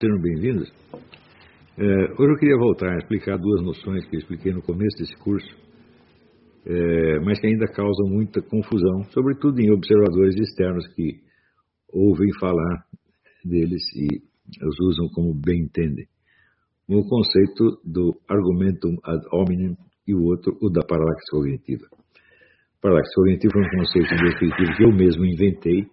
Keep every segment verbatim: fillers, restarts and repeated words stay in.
Sejam bem-vindos. É, hoje eu queria voltar a explicar duas noções que eu expliquei no começo desse curso, é, mas que ainda causam muita confusão, sobretudo em observadores externos que ouvem falar deles e os usam como bem entendem. O conceito do argumentum ad hominem e o outro, o da paralaxe cognitiva. Paralaxe cognitiva é um conceito descritivo que eu mesmo inventei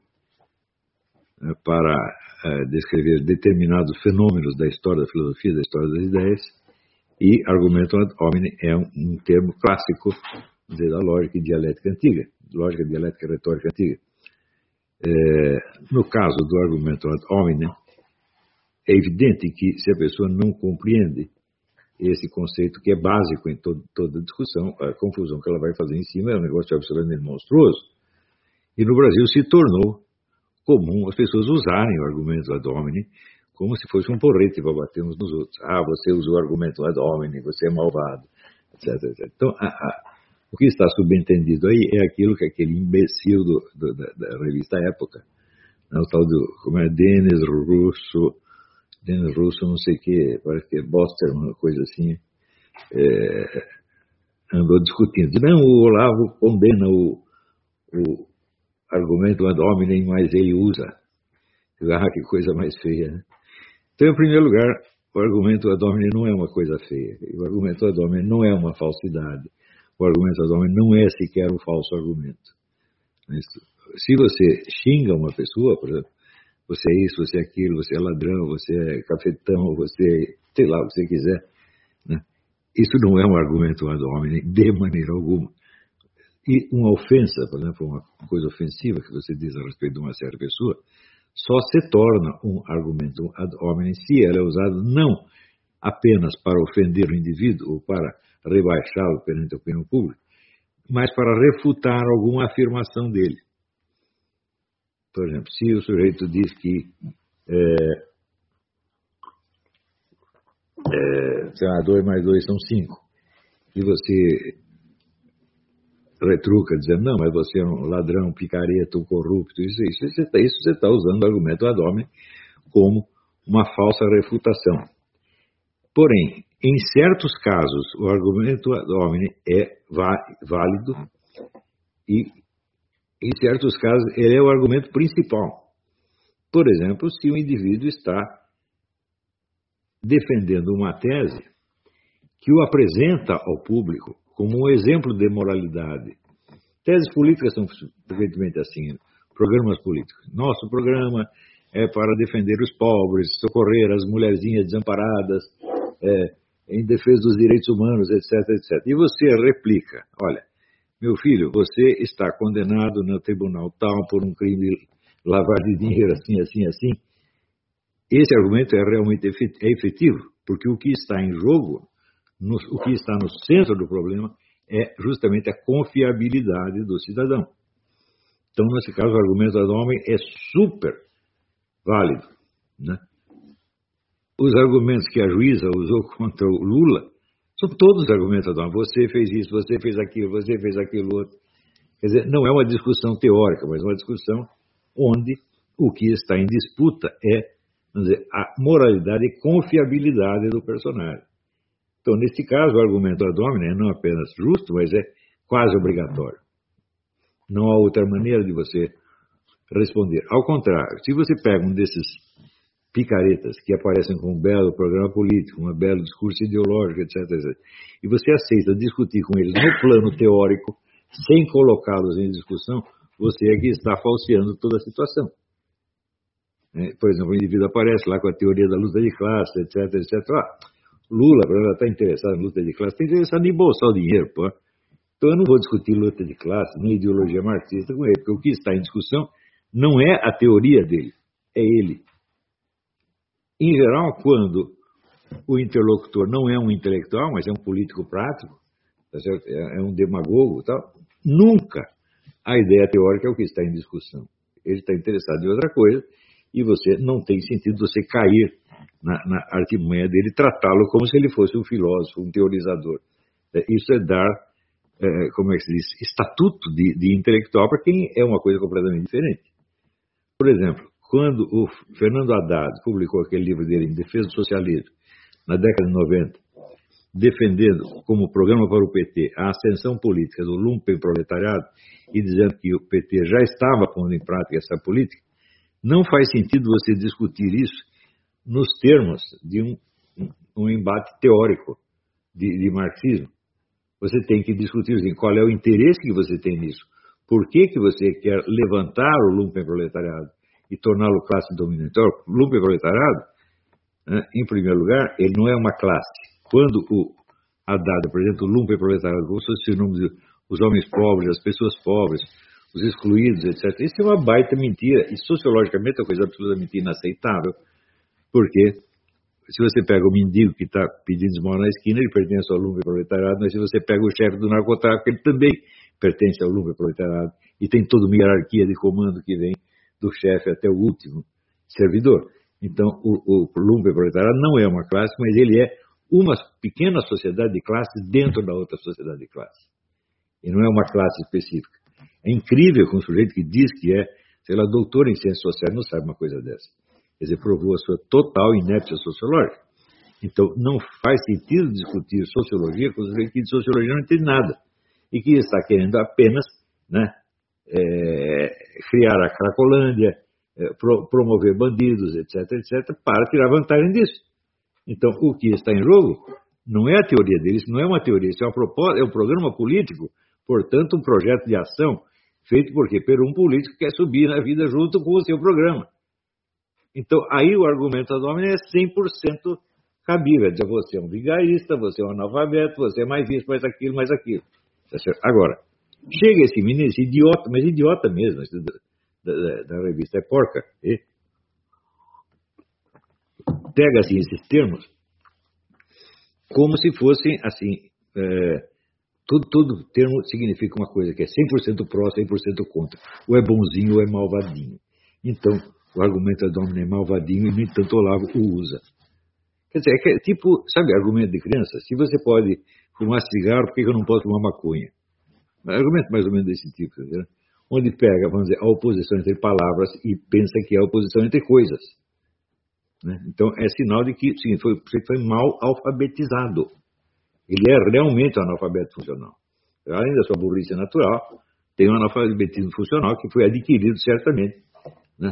é, para é, descrever determinados fenômenos da história da filosofia, da história das ideias, e argumentum ad hominem é um, um termo clássico da lógica e dialética antiga, lógica, dialética e retórica antiga. É, no caso do argumentum ad hominem, é evidente que se a pessoa não compreende esse conceito que é básico em todo, toda discussão, a confusão que ela vai fazer em cima é um negócio absolutamente monstruoso. E no Brasil se tornou comum as pessoas usarem o argumento ad hominem como se fosse um porrete para bater uns nos outros. Ah, você usou o argumento ad hominem, você é malvado, etc, etcétera. Então, a, a, o que está subentendido aí é aquilo que aquele imbecil do, do, da, da revista Época, né, o tal do, como é, Denis Russo, Denis Russo não sei o que, parece que é Boster, uma coisa assim, é, andou discutindo. Não, o Olavo condena o, o argumento ad hominem, mas ele usa. Ah, que coisa mais feia, né? Então, em primeiro lugar, o argumento ad hominem não é uma coisa feia. O argumento ad hominem não é uma falsidade. O argumento ad hominem não é sequer um falso argumento. Se você xinga uma pessoa, por exemplo, você é isso, você é aquilo, você é ladrão, você é cafetão, você é, sei lá, o que você quiser, né? Isso não é um argumento ad hominem de maneira alguma. E uma ofensa, por exemplo, uma coisa ofensiva que você diz a respeito de uma certa pessoa, só se torna um argumento ad hominem se ela é usada não apenas para ofender o indivíduo ou para rebaixá-lo perante a opinião pública, mas para refutar alguma afirmação dele. Por exemplo, se o sujeito diz que é, é, sei lá, dois mais dois são cinco, e você retruca dizendo, não, mas você é um ladrão, um picareta, um corrupto, isso, isso, isso, isso você está usando o argumento ad hominem como uma falsa refutação. Porém, em certos casos, o argumento ad hominem é válido e em certos casos, ele é o argumento principal. Por exemplo, se o indivíduo está defendendo uma tese que o apresenta ao público como um exemplo de moralidade. Teses políticas são frequentemente assim, programas políticos. Nosso programa é para defender os pobres, socorrer as mulherzinhas desamparadas, é, em defesa dos direitos humanos, etc, etcétera. E você replica, olha, meu filho, você está condenado no tribunal tal por um crime de lavagem de dinheiro assim, assim, assim. Esse argumento é realmente efetivo, porque o que está em jogo, no, o que está no centro do problema é justamente a confiabilidade do cidadão. Então, nesse caso, o argumento ad hominem é super válido, né? Os argumentos que a juíza usou contra o Lula são todos argumentos ad hominem. Você fez isso, você fez aquilo, você fez aquilo outro. Quer dizer, não é uma discussão teórica, mas uma discussão onde o que está em disputa é, vamos dizer, a moralidade e confiabilidade do personagem. Então, nesse caso, o argumento ad hominem é não apenas justo, mas é quase obrigatório. Não há outra maneira de você responder. Ao contrário, se você pega um desses picaretas que aparecem com um belo programa político, um belo discurso ideológico, etc, etcétera, e você aceita discutir com eles no plano teórico, sem colocá-los em discussão, você é que está falseando toda a situação. Por exemplo, o indivíduo aparece lá com a teoria da luta de classe, etc, etcétera. Ah, Lula, por exemplo, está interessado em luta de classe, está interessado em embolsar o dinheiro, pô. Então eu não vou discutir luta de classe, nem ideologia marxista com ele, porque o que está em discussão não é a teoria dele, é ele. Em geral, quando o interlocutor não é um intelectual, mas é um político prático, tá certo? É um demagogo e tal, nunca a ideia teórica é o que está em discussão. Ele está interessado em outra coisa e você não tem sentido você cair na, na artimanha dele, tratá-lo como se ele fosse um filósofo, um teorizador. Isso é dar, é, como é que se diz, estatuto de, de intelectual para quem é uma coisa completamente diferente. Por exemplo, quando o Fernando Haddad publicou aquele livro dele, Em Defesa do Socialismo, na década de noventa, defendendo como programa para o P T a ascensão política do lumpenproletariado e dizendo que o P T já estava pondo em prática essa política, não faz sentido você discutir isso nos termos de um, um embate teórico de, de marxismo. Você tem que discutir assim, qual é o interesse que você tem nisso. Por que, que você quer levantar o lumpenproletariado e torná-lo classe dominante? Então, o lumpenproletariado, né, em primeiro lugar, ele não é uma classe. Quando o Haddad apresenta o lumpenproletariado, como se fosse o nome de os homens pobres, as pessoas pobres, os excluídos, etcétera. Isso é uma baita mentira e sociologicamente é uma coisa absolutamente inaceitável, porque se você pega o mendigo que está pedindo esmola na esquina, ele pertence ao lumpenproletariado, mas se você pega o chefe do narcotráfico, ele também pertence ao lumpenproletariado e tem toda uma hierarquia de comando que vem do chefe até o último servidor. Então, o, o lumpenproletariado não é uma classe, mas ele é uma pequena sociedade de classes dentro da outra sociedade de classes. E não é uma classe específica. É incrível que um sujeito que diz que é, sei lá, doutor em ciências sociais não sabe uma coisa dessa. Quer dizer, provou a sua total inépcia sociológica. Então, não faz sentido discutir sociologia com o sujeito que de sociologia não entende nada. E que está querendo apenas, né, é, criar a Cracolândia, é, pro, promover bandidos, etc, etcétera, para tirar vantagem disso. Então, o que está em jogo não é a teoria deles, não é uma teoria, isso é, uma proposta, é um programa político, portanto, um projeto de ação feito porque por um político que quer subir na vida junto com o seu programa. Então, aí o argumento ad hominem é cem por cento cabível. Dizer, você é um vigarista, você é um analfabeto, você é mais isso, mais aquilo, mais aquilo. Agora, chega esse menino, esse idiota, mas idiota mesmo, esse da, da, da revista é porca, e pega assim esses termos como se fossem assim, é, todo, todo termo significa uma coisa que é cem por cento pró, cem por cento contra, ou é bonzinho ou é malvadinho. Então, o argumento ad hominem é malvadinho e, no entanto, Olavo o usa. Quer dizer, é que, tipo, sabe, argumento de criança? Se você pode fumar cigarro, por que eu não posso fumar maconha? Argumento mais ou menos desse tipo, entendeu? Onde pega, vamos dizer, a oposição entre palavras e pensa que é a oposição entre coisas. Né? Então, é sinal de que sim, foi, foi mal alfabetizado. Ele é realmente um analfabeto funcional. Além da sua burrice natural, tem um analfabetismo funcional que foi adquirido certamente, né,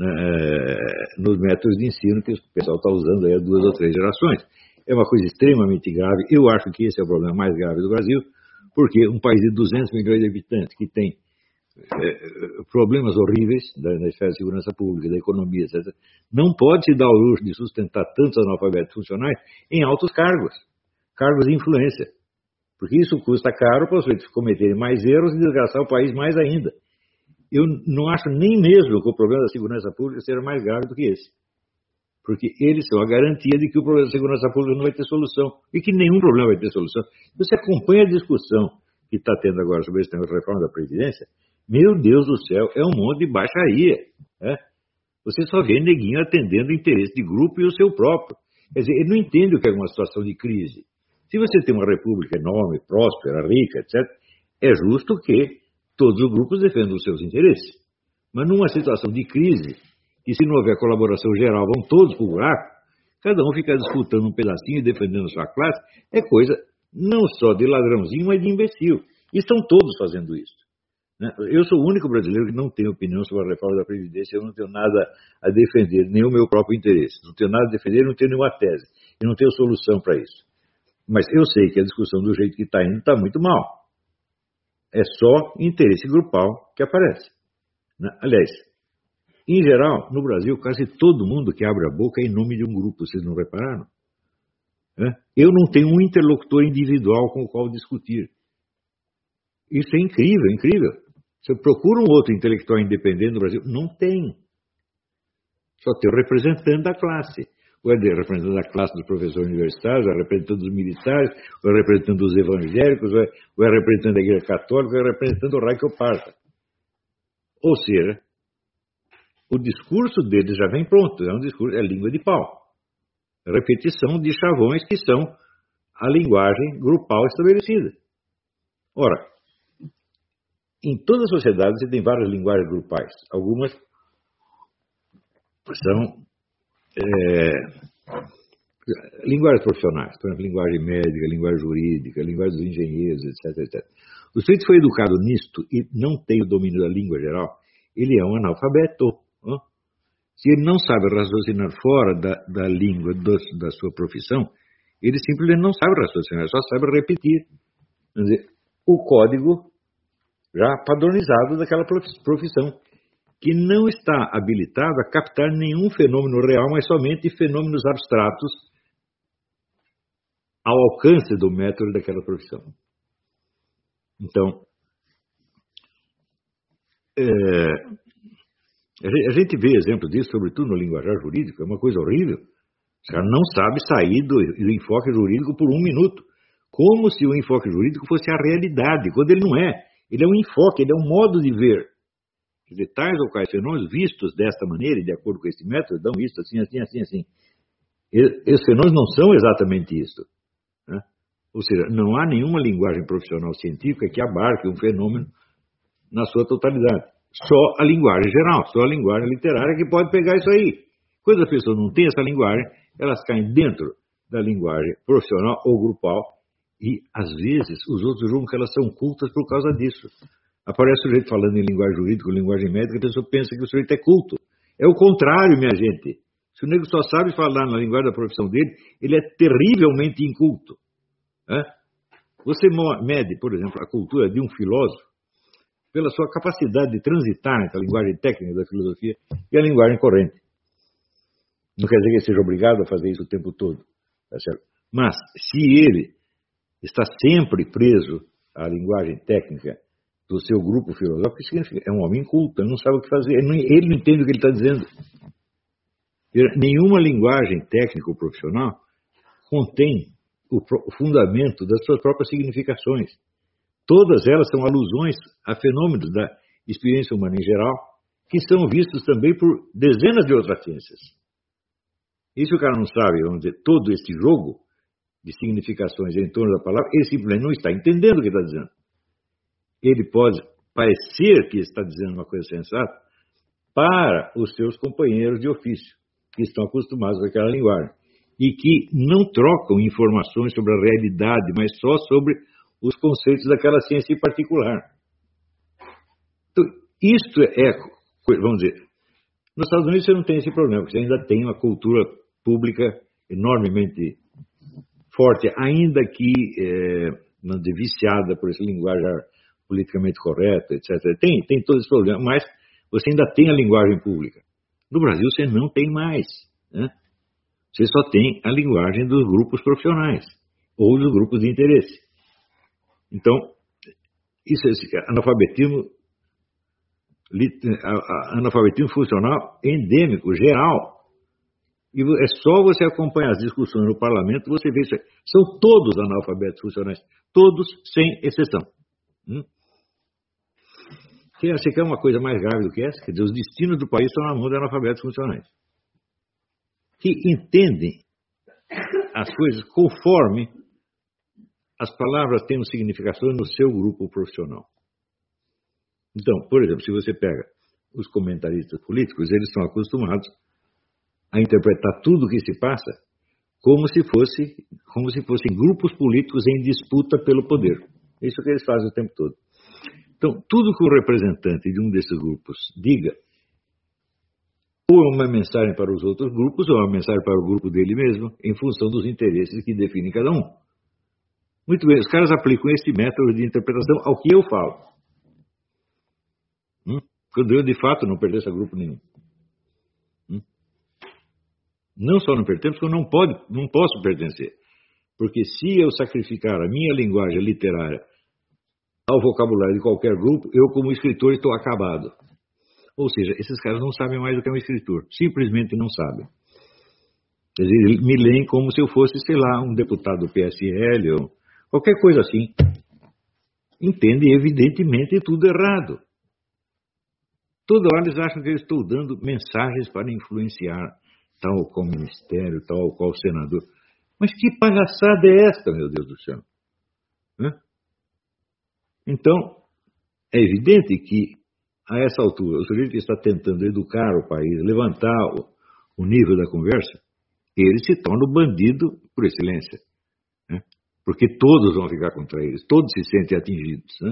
nos métodos de ensino que o pessoal está usando aí há duas ou três gerações. É uma coisa extremamente grave. Eu acho que esse é o problema mais grave do Brasil, porque um país de duzentos milhões de habitantes que tem é, problemas horríveis da, da esfera de segurança pública, da economia, etcétera, não pode se dar ao luxo de sustentar tantos analfabetos funcionais em altos cargos, cargos de influência, porque isso custa caro para os sujeitos cometerem mais erros e desgastar o país mais ainda. Eu não acho nem mesmo que o problema da segurança pública seja mais grave do que esse, porque eles são a garantia de que o problema da segurança pública não vai ter solução e que nenhum problema vai ter solução. Você acompanha a discussão que está tendo agora sobre esse tema de reforma da Previdência, meu Deus do céu, é um monte de baixaria. Né? Você só vê neguinho atendendo o interesse de grupo e o seu próprio. Quer dizer, ele não entende o que é uma situação de crise. Se você tem uma república enorme, próspera, rica, etcétera, é justo que todos os grupos defendam os seus interesses. Mas numa situação de crise, que se não houver colaboração geral, vão todos para o buraco, cada um fica disputando um pedacinho e defendendo a sua classe, é coisa não só de ladrãozinho, mas de imbecil. E estão todos fazendo isso. Né? Eu sou o único brasileiro que não tem opinião sobre a reforma da Previdência, eu não tenho nada a defender, nem o meu próprio interesse. Não tenho nada a defender, não tenho nenhuma tese. E não tenho solução para isso. Mas eu sei que a discussão do jeito que está indo está muito mal. É só interesse grupal que aparece. Né? Aliás, em geral, no Brasil, quase todo mundo que abre a boca é em nome de um grupo, vocês não repararam? Né? Eu não tenho um interlocutor individual com o qual discutir. Isso é incrível, incrível. Você procura um outro intelectual independente no Brasil, não tem. Só tem o representante da classe. Ou é o representante da classe dos professores universitários, ou é o representante dos militares, ou é o representante dos evangélicos, ou é, ou é o representante da Igreja Católica, ou é o representante do Raio que eu parta. Ou seja, o discurso deles já vem pronto, é um discurso, é língua de pau. É repetição de chavões que são a linguagem grupal estabelecida. Ora, em toda a sociedade você tem várias linguagens grupais. Algumas são é, linguagens profissionais, por exemplo, linguagem médica, linguagem jurídica, linguagem dos engenheiros, etc, etcétera. O sujeito foi educado nisto e não tem o domínio da língua geral, ele é um analfabeto. Hein? Se ele não sabe raciocinar fora da, da língua do, da sua profissão, ele simplesmente não sabe raciocinar, só sabe repetir. Quer dizer, o código já padronizado daquela profissão, que não está habilitado a captar nenhum fenômeno real, mas somente fenômenos abstratos ao alcance do método daquela profissão. Então, é, a gente vê exemplos disso, sobretudo no linguajar jurídico, é uma coisa horrível. O cara não sabe sair do, do enfoque jurídico por um minuto, como se o enfoque jurídico fosse a realidade, quando ele não é. Ele é um enfoque, ele é um modo de ver. Quer dizer, tais ou quais fenômenos vistos desta maneira e de acordo com esse método, dão isso assim, assim, assim, assim. Esses fenômenos não são exatamente isso. Né? Ou seja, não há nenhuma linguagem profissional científica que abarque um fenômeno na sua totalidade. Só a linguagem geral, só a linguagem literária que pode pegar isso aí. Quando a pessoa não tem essa linguagem, elas caem dentro da linguagem profissional ou grupal e, às vezes, os outros julgam que elas são cultas por causa disso. Aparece o sujeito falando em linguagem jurídica ou linguagem médica, a pessoa pensa que o sujeito é culto. É o contrário, minha gente. Se o nego só sabe falar na linguagem da profissão dele, ele é terrivelmente inculto. É? Você mede, por exemplo, a cultura de um filósofo pela sua capacidade de transitar entre a linguagem técnica da filosofia e a linguagem corrente. Não quer dizer que ele seja obrigado a fazer isso o tempo todo. Tá certo? Mas, se ele está sempre preso à linguagem técnica do seu grupo filosófico, isso significa é um homem inculto, ele não sabe o que fazer, ele não, ele não entende o que ele está dizendo. Nenhuma linguagem técnica ou profissional contém o, o fundamento das suas próprias significações. Todas elas são alusões a fenômenos da experiência humana em geral, que são vistos também por dezenas de outras ciências. E se o cara não sabe, vamos dizer, todo este jogo de significações em torno da palavra, ele simplesmente não está entendendo o que está dizendo. Ele pode parecer que está dizendo uma coisa sensata para os seus companheiros de ofício, que estão acostumados com aquela linguagem, e que não trocam informações sobre a realidade, mas só sobre os conceitos daquela ciência em particular. Então, isto é, vamos dizer, nos Estados Unidos você não tem esse problema, porque você ainda tem uma cultura pública enormemente forte, ainda que é, não dizer, viciada por essa linguagem politicamente correta, etcétera. Tem, tem todos esses problemas, mas você ainda tem a linguagem pública. No Brasil você não tem mais. Né? Você só tem a linguagem dos grupos profissionais ou dos grupos de interesse. Então, isso é analfabetismo, analfabetismo funcional endêmico, geral. E é só você acompanhar as discussões no parlamento, você vê isso aí. São todos analfabetos funcionais, todos sem exceção. Hum? Você quer uma coisa mais grave do que essa? Quer dizer, os destinos do país estão na mão de analfabetos funcionais, que entendem as coisas conforme as palavras têm significação no seu grupo profissional. Então, por exemplo, se você pega os comentaristas políticos, eles estão acostumados a interpretar tudo o que se passa como se fosse, como se fossem grupos políticos em disputa pelo poder. É isso que eles fazem o tempo todo. Então, tudo que o representante de um desses grupos diga, ou é uma mensagem para os outros grupos, ou é uma mensagem para o grupo dele mesmo, em função dos interesses que definem cada um. Muito bem, os caras aplicam esse método de interpretação ao que eu falo. Hum? Quando eu, de fato, não pertenço a grupo nenhum. Hum? Não só não pertenço, como não, pode, não posso pertencer. Porque se eu sacrificar a minha linguagem literária ao vocabulário de qualquer grupo, eu, como escritor, estou acabado. Ou seja, esses caras não sabem mais o que é um escritor. Simplesmente não sabem. Quer dizer, eles me leem como se eu fosse, sei lá, um deputado do P S L ou qualquer coisa assim. Entendem, evidentemente, tudo errado. Toda hora eles acham que eu estou dando mensagens para influenciar tal ou qual ministério, tal ou qual senador. Mas que palhaçada é esta, meu Deus do céu? Hã? Então, é evidente que, a essa altura, o sujeito que está tentando educar o país, levantar o, o nível da conversa, ele se torna o bandido por excelência. Né? Porque todos vão ficar contra eles, todos se sentem atingidos. Né?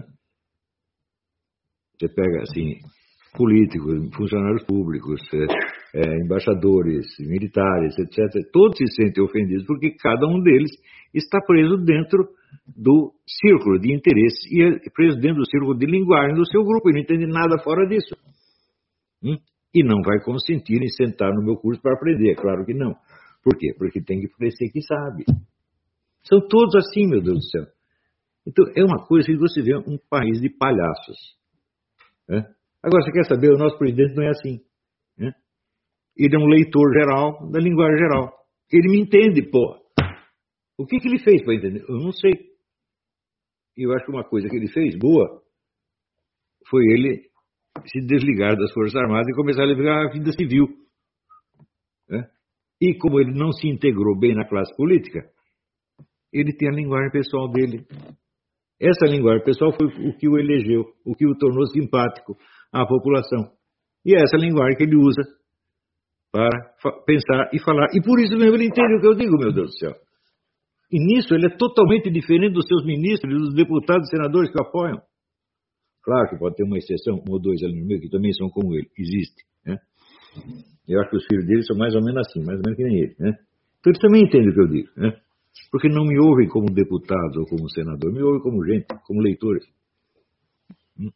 Você pega, assim, políticos, funcionários públicos, é, é, embaixadores, militares, etcétera, todos se sentem ofendidos porque cada um deles está preso dentro do círculo de interesse e é preso dentro do círculo de linguagem do seu grupo e não entende nada fora disso. Hum? E não vai consentir em sentar no meu curso para aprender, é claro que não. Por quê? Porque tem que parecer que sabe. São todos assim, meu Deus do céu. Então, é uma coisa que você vê um país de palhaços. Né? Agora, você quer saber, o nosso presidente não é assim. Né? Ele é um leitor geral da linguagem geral. Ele me entende, pô. O que, que ele fez para entender? Eu não sei. Eu acho que uma coisa que ele fez, boa, foi ele se desligar das Forças Armadas e começar a ligar a vida civil. Né? E como ele não se integrou bem na classe política, ele tem a linguagem pessoal dele. Essa linguagem pessoal foi o que o elegeu, o que o tornou simpático à população. E é essa linguagem que ele usa para pensar e falar. E por isso mesmo ele entende o que eu digo, meu Deus do céu. E nisso ele é totalmente diferente dos seus ministros, dos deputados e senadores que o apoiam. Claro que pode ter uma exceção, um ou dois ali no meio que também são como ele. Existe. Né? Eu acho que os filhos dele são mais ou menos assim, mais ou menos que nem ele. Né? Então eles também entendem o que eu digo. Né? Porque não me ouvem como deputados ou como senador, me ouvem como gente, como leitores. Hum.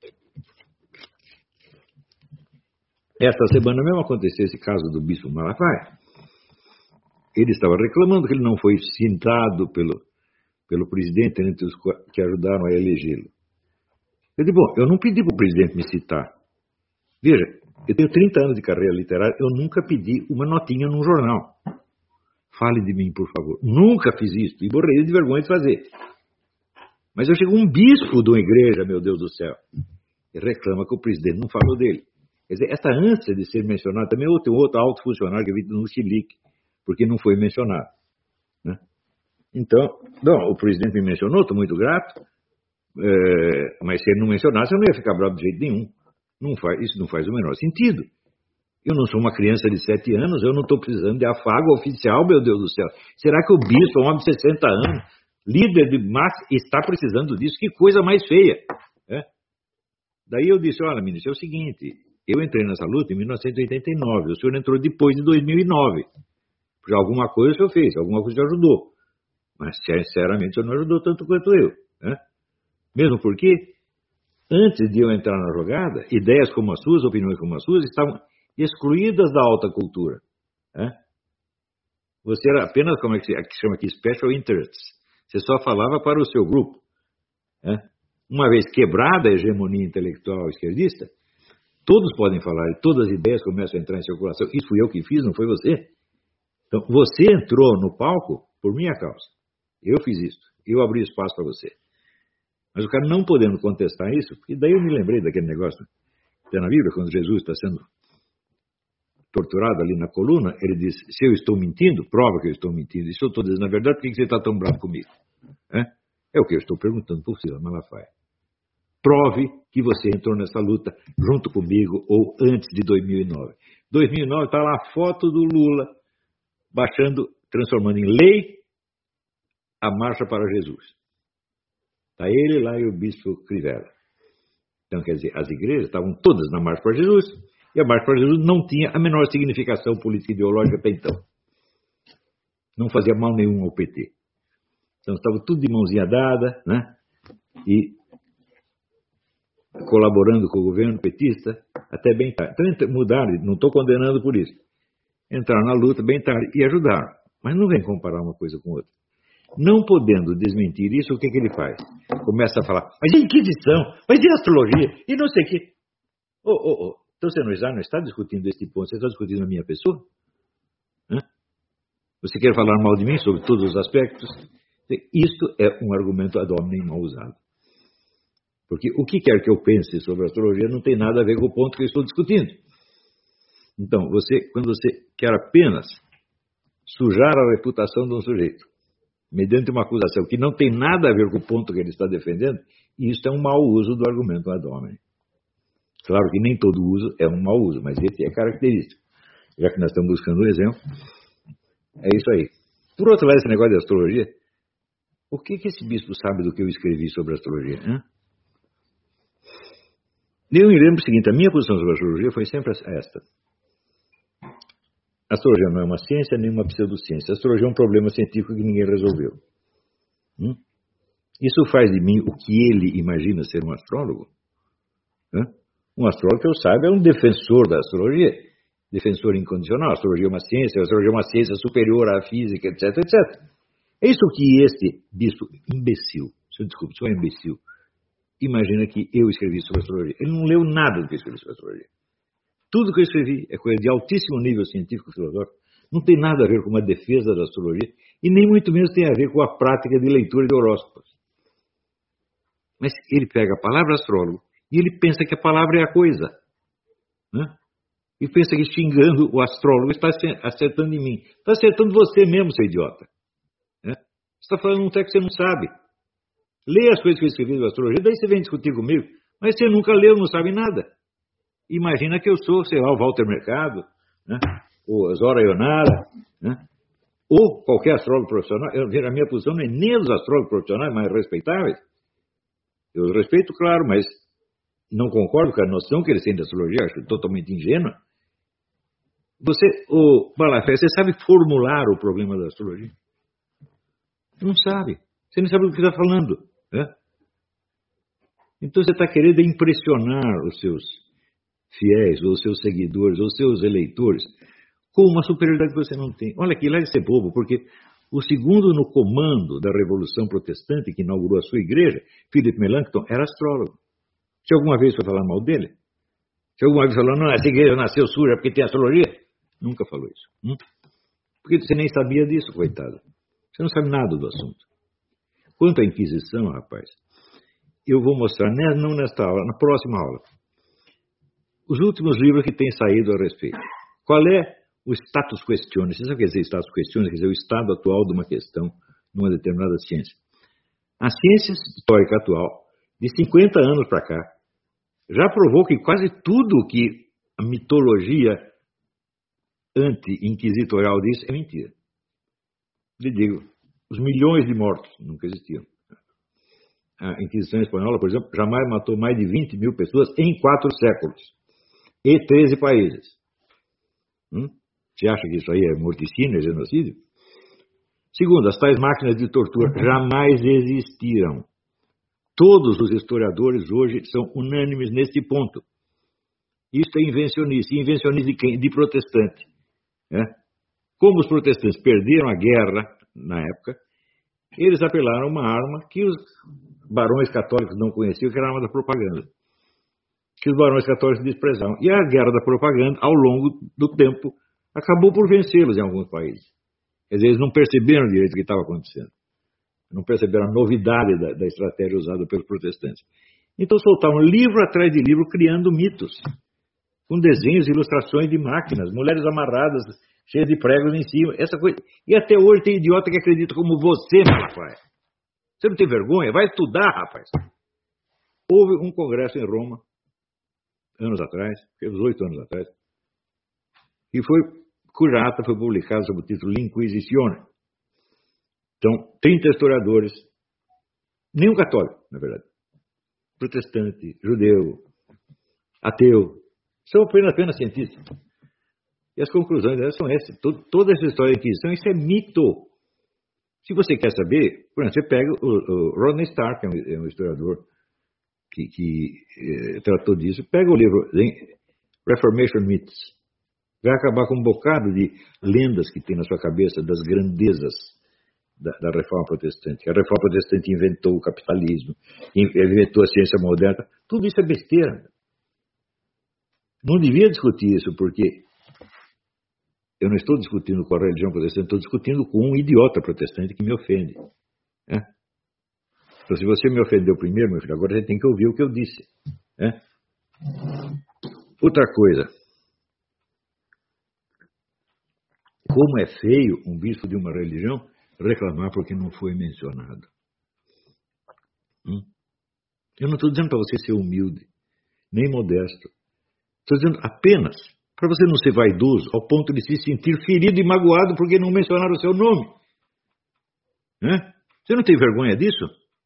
Esta semana mesmo aconteceu esse caso do bispo Malafaia. Ele estava reclamando que ele não foi citado pelo, pelo presidente entre os que ajudaram a elegê-lo. Eu disse, bom, eu não pedi para o presidente me citar. Veja, eu tenho trinta anos de carreira literária, eu nunca pedi uma notinha num jornal. Fale de mim, por favor. Nunca fiz isso e morreria de vergonha de fazer. Mas eu chego um bispo de uma igreja, meu Deus do céu, e reclama que o presidente não falou dele. Quer dizer, essa ânsia de ser mencionado, também tem outro alto funcionário que é visto no Chilique, porque não foi mencionado. Né? Então, não, o presidente me mencionou, estou muito grato, é, mas se ele não mencionasse, eu não ia ficar bravo de jeito nenhum. Não faz, isso não faz o menor sentido. Eu não sou uma criança de sete anos, eu não estou precisando de afago oficial, meu Deus do céu. Será que o bispo, um homem de sessenta anos, líder de massa, está precisando disso? Que coisa mais feia. É? Daí eu disse, olha, ministro, é o seguinte, eu entrei nessa luta em mil novecentos e oitenta e nove, o senhor entrou depois de dois mil e nove. Porque alguma coisa o senhor fez, alguma coisa o senhor ajudou. Mas, sinceramente, o senhor não ajudou tanto quanto eu. Né? Mesmo porque, antes de eu entrar na jogada, ideias como as suas, opiniões como as suas, estavam excluídas da alta cultura. Né? Você era apenas, como é que se chama aqui, special interests. Você só falava para o seu grupo. Né? Uma vez quebrada a hegemonia intelectual esquerdista, todos podem falar e todas as ideias começam a entrar em circulação. Isso fui eu que fiz, não foi você. Então, você entrou no palco por minha causa. Eu fiz isso. Eu abri espaço para você. Mas o cara não podendo contestar isso, e daí eu me lembrei daquele negócio que tem na Bíblia, quando Jesus está sendo torturado ali na coluna, ele diz, se eu estou mentindo, prova que eu estou mentindo. E se eu estou dizendo a verdade, por que você está tão bravo comigo? É, é o que eu estou perguntando para o senhor Malafaia. Prove que você entrou nessa luta junto comigo ou antes de dois mil e nove. dois mil e nove está lá a foto do Lula baixando, transformando em lei a Marcha para Jesus. Está ele lá e o bispo Crivella. Então, quer dizer, as igrejas estavam todas na Marcha para Jesus e a Marcha para Jesus não tinha a menor significação política e ideológica até então. Não fazia mal nenhum ao P T. Então, estava tudo de mãozinha dada, né? E colaborando com o governo petista até bem tarde. Então, mudaram, não estou condenando por isso. Entraram na luta bem tarde e ajudaram. Mas não vem comparar uma coisa com outra. Não podendo desmentir isso, o que, que ele faz? Começa a falar, mas e Inquisição? Mas e astrologia? E não sei o quê. Oh, oh, oh. Então você não está, não está discutindo este ponto, você está discutindo a minha pessoa? Hã? Você quer falar mal de mim sobre todos os aspectos? Isto é um argumento ad hominem mal usado. Porque o que quer que eu pense sobre astrologia não tem nada a ver com o ponto que eu estou discutindo. Então, você, quando você quer apenas sujar a reputação de um sujeito, mediante uma acusação que não tem nada a ver com o ponto que ele está defendendo, isso é um mau uso do argumento ad hominem. Claro que nem todo uso é um mau uso, mas esse é característico. já que nós estamos buscando um exemplo. É isso aí. Por outro lado, esse negócio de astrologia, o que, que esse bispo sabe do que eu escrevi sobre astrologia? Hein? Eu me lembro o seguinte, a minha posição sobre a astrologia foi sempre esta. A astrologia não é uma ciência nem uma pseudociência. A astrologia é um problema científico que ninguém resolveu. Hum? Isso faz de mim o que ele imagina ser um astrólogo? Hã? Um astrólogo, que eu saiba, é um defensor da astrologia. Defensor incondicional. A astrologia é uma ciência, a astrologia é uma ciência superior à física, etc, etcétera. É isso que este bispo imbecil, se eu desculpe, sou imbecil, imagina que eu escrevi sobre astrologia. Ele não leu nada do que eu escrevi sobre astrologia. Tudo que eu escrevi é coisa de altíssimo nível científico-filosófico, não tem nada a ver com uma defesa da astrologia e nem muito menos tem a ver com a prática de leitura de horóscopos. Mas ele pega a palavra astrólogo e ele pensa que a palavra é a coisa. Né? E pensa que xingando o astrólogo está acertando em mim. Está acertando você mesmo, seu idiota. Né? Você está falando um texto que você não sabe. Lê as coisas que eu escrevi sobre astrologia, daí você vem discutir comigo. Mas você nunca leu, não sabe nada. Imagina que eu sou, sei lá, o Walter Mercado, né? Ou Zora Ionara, né? Ou qualquer astrólogo profissional. Eu, a minha posição não é nem dos astrólogos profissionais mais respeitáveis. Eu os respeito, claro, mas não concordo com a noção que eles têm da astrologia, acho totalmente ingênua. Você, o Balafé, você sabe formular o problema da astrologia? Não sabe. Você não sabe do que está falando. Né? Então você está querendo impressionar os seus fiéis, ou os seus seguidores, ou os seus eleitores, com uma superioridade que você não tem. Olha aqui, lá de ser bobo, porque o segundo no comando da Revolução Protestante, que inaugurou a sua igreja, Philip Melanchthon, era astrólogo. Se alguma vez foi falar mal dele? Se alguma vez falou, não, essa igreja nasceu suja porque tem astrologia? Nunca falou isso. Hum? Porque você nem sabia disso, coitado. Você não sabe nada do assunto. Quanto à Inquisição, rapaz, eu vou mostrar, não nesta aula, na próxima aula, os últimos livros que têm saído a respeito. Qual é o status questionis? Você sabe o que é dizer status questionis? Quer dizer, o estado atual de uma questão numa determinada ciência. A ciência histórica atual, de cinquenta anos para cá, já provou que quase tudo que a mitologia anti-inquisitorial diz é mentira. Lhe digo, os milhões de mortos nunca existiram. A Inquisição Espanhola, por exemplo, jamais matou mais de vinte mil pessoas em quatro séculos. E treze países. Hum? Você acha que isso aí é morticínio, é genocídio? Segundo, as tais máquinas de tortura jamais existiram. Todos os historiadores hoje são unânimes neste ponto. Isso é invencionice. Invencionice de quem? De protestante. É? Como os protestantes perderam a guerra na época, eles apelaram a uma arma que os barões católicos não conheciam, que era a arma da propaganda. Que os barões católicos desprezavam. E a guerra da propaganda, ao longo do tempo, acabou por vencê-los em alguns países. Quer dizer, eles não perceberam direito o que estava acontecendo. Não perceberam a novidade da, da estratégia usada pelos protestantes. Então soltaram livro atrás de livro criando mitos. Com desenhos e ilustrações de máquinas, mulheres amarradas, cheias de pregos em cima. Essa coisa. E até hoje tem idiota que acredita como você, meu pai. Você não tem vergonha? Vai estudar, rapaz. Houve um congresso em Roma, anos atrás, uns oito anos atrás, e foi, cuja ata foi publicada sob o título L'Inquisizione. Então, trinta historiadores, nenhum católico, na verdade, protestante, judeu, ateu, são apenas, apenas cientistas. E as conclusões delas são essas. Todo, toda essa história da Inquisição, isso é mito. Se você quer saber, por exemplo, você pega o, o Rodney Stark, que é um, é um historiador que, que eh, tratou disso, pega o livro Reformation Myths, vai acabar com um bocado de lendas que tem na sua cabeça das grandezas da, da reforma protestante. A reforma protestante inventou o capitalismo, inventou a ciência moderna. Tudo isso é besteira. Não devia discutir isso, porque eu não estou discutindo com a religião protestante, estou discutindo com um idiota protestante que me ofende. É? Então, se você me ofendeu primeiro, meu filho, agora você tem que ouvir o que eu disse. É? Outra coisa. Como é feio um bispo de uma religião reclamar porque não foi mencionado. Hum? Eu não estou dizendo para você ser humilde, nem modesto. Estou dizendo apenas Para você não ser vaidoso ao ponto de se sentir ferido e magoado porque não mencionaram o seu nome. Né? Você não tem vergonha disso?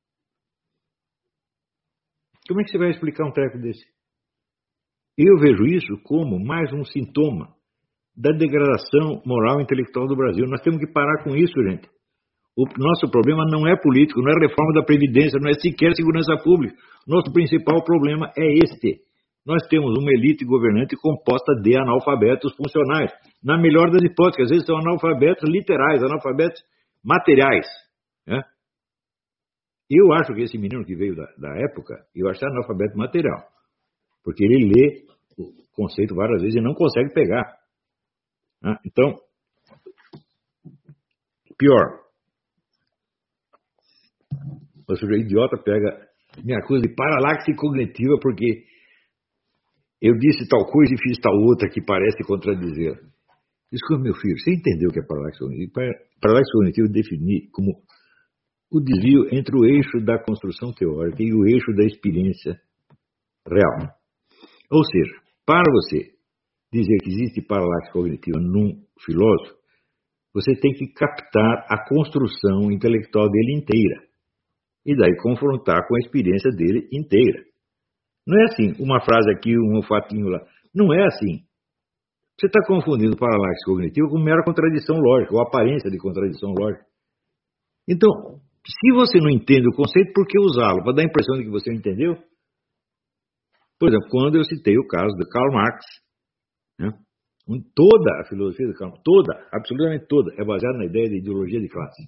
Como é que você vai explicar um treco desse? Eu vejo isso como mais um sintoma da degradação moral e intelectual do Brasil. Nós temos que parar com isso, gente. O nosso problema não é político, não é reforma da Previdência, não é sequer segurança pública. Nosso principal problema é este. Nós temos uma elite governante composta de analfabetos funcionais. Na melhor das hipóteses, às vezes são analfabetos literais, analfabetos materiais. Né? Eu acho que esse menino que veio da, da época, eu acho que é analfabeto material. Porque ele lê o conceito várias vezes e não consegue pegar. Né? Então, pior. O sujeito idiota pega, me acusa de paralaxe cognitiva porque eu disse tal coisa e fiz tal outra que parece contradizer. Desculpa, meu filho, você entendeu o que é paralaxe cognitiva? Paralaxe cognitiva eu defini como o desvio entre o eixo da construção teórica e o eixo da experiência real. Ou seja, para você dizer que existe paralaxe cognitiva num filósofo, você tem que captar a construção intelectual dele inteira. E daí confrontar com a experiência dele inteira. Não é assim, uma frase aqui, um fatinho lá. Não é assim. Você está confundindo paralaxe cognitivo com mera contradição lógica, ou aparência de contradição lógica. Então, se você não entende o conceito, por que usá-lo? Para dar a impressão de que você entendeu? Por exemplo, quando eu citei o caso de Karl Marx, né? Toda a filosofia de Karl Marx, toda, absolutamente toda, é baseada na ideia de ideologia de classe.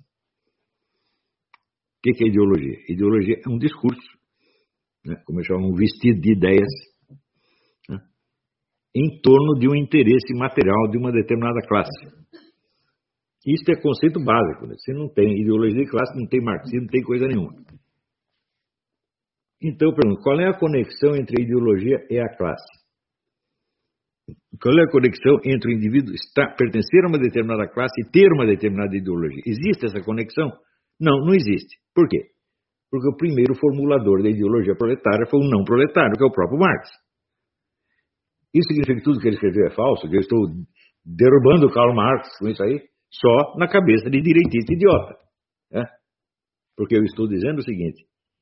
O que é ideologia? Ideologia é um discurso, né, como eu chamo, um vestido de ideias, né, em torno de um interesse material de uma determinada classe. Isso é conceito básico. Né? Se não tem ideologia de classe, não tem marxismo, não tem coisa nenhuma. Então, eu pergunto, qual é a conexão entre a ideologia e a classe? Qual é a conexão entre o indivíduo estar, pertencer a uma determinada classe e ter uma determinada ideologia? Existe essa conexão? Não, não existe. Por quê? Porque o primeiro formulador da ideologia proletária foi um não proletário, que é o próprio Marx. Isso significa que tudo que ele escreveu é falso, que eu estou derrubando o Karl Marx com isso aí, só na cabeça de direitista idiota. Né? Porque eu estou dizendo o seguinte,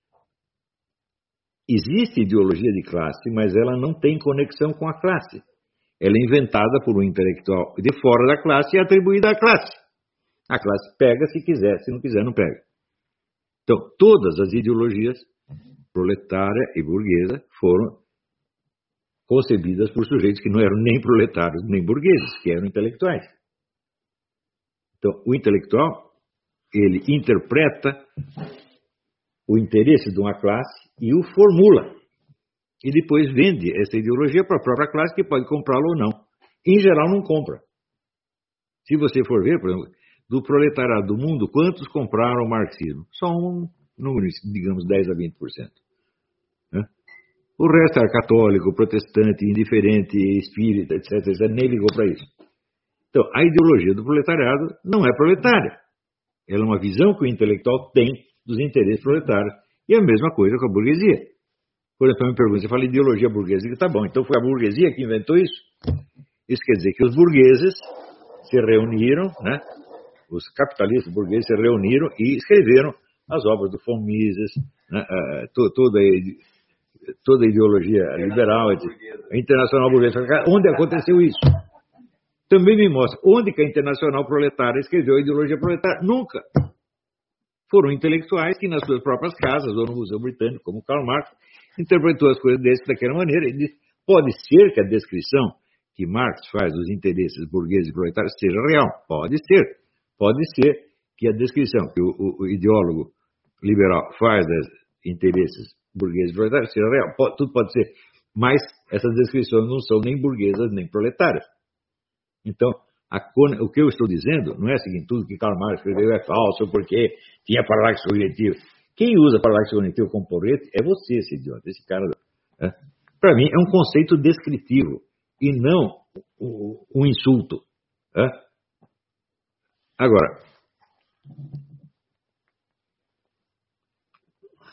existe ideologia de classe, mas ela não tem conexão com a classe. Ela é inventada por um intelectual de fora da classe e atribuída à classe. A classe pega se quiser, se não quiser não pega. Então, todas as ideologias, proletária e burguesa, foram concebidas por sujeitos que não eram nem proletários nem burgueses, que eram intelectuais. Então, o intelectual, ele interpreta o interesse de uma classe e o formula. E depois vende essa ideologia para a própria classe, que pode comprá-la ou não. Em geral, não compra. Se você for ver, por exemplo, do proletariado do mundo, quantos compraram o marxismo? Só um número, digamos, dez a vinte por cento. Né? O resto era católico, protestante, indiferente, espírita, etcétera, etcétera. Nem ligou para isso. Então, a ideologia do proletariado não é proletária. Ela é uma visão que o intelectual tem dos interesses proletários. E é a mesma coisa com a burguesia. Por exemplo, me pergunta, você fala ideologia burguesa, e tá bom, então foi a burguesia que inventou isso? Isso quer dizer que os burgueses se reuniram, né? Os capitalistas burgueses se reuniram e escreveram as obras do von Mises, né? uh, toda, toda a ideologia liberal, a internacional burguesa. Onde aconteceu isso? Também me mostra onde que a internacional proletária escreveu a ideologia proletária. Nunca. Foram intelectuais que nas suas próprias casas, ou no Museu Britânico, como Karl Marx, interpretou as coisas desse, daquela maneira. Ele diz, pode ser que a descrição que Marx faz dos interesses burgueses e proletários seja real. Pode ser. Pode ser que a descrição que o, o, o ideólogo liberal faz dos interesses burgueses e proletários seja real. Pode, tudo pode ser. Mas essas descrições não são nem burguesas nem proletárias. Então, a, o que eu estou dizendo não é o seguinte, tudo que Karl Marx escreveu é falso porque tinha paralaxe cognitivo. Quem usa paralaxe cognitivo como porrete é você, esse idiota, esse cara. Né? Para mim, é um conceito descritivo e não um insulto. Né? Agora,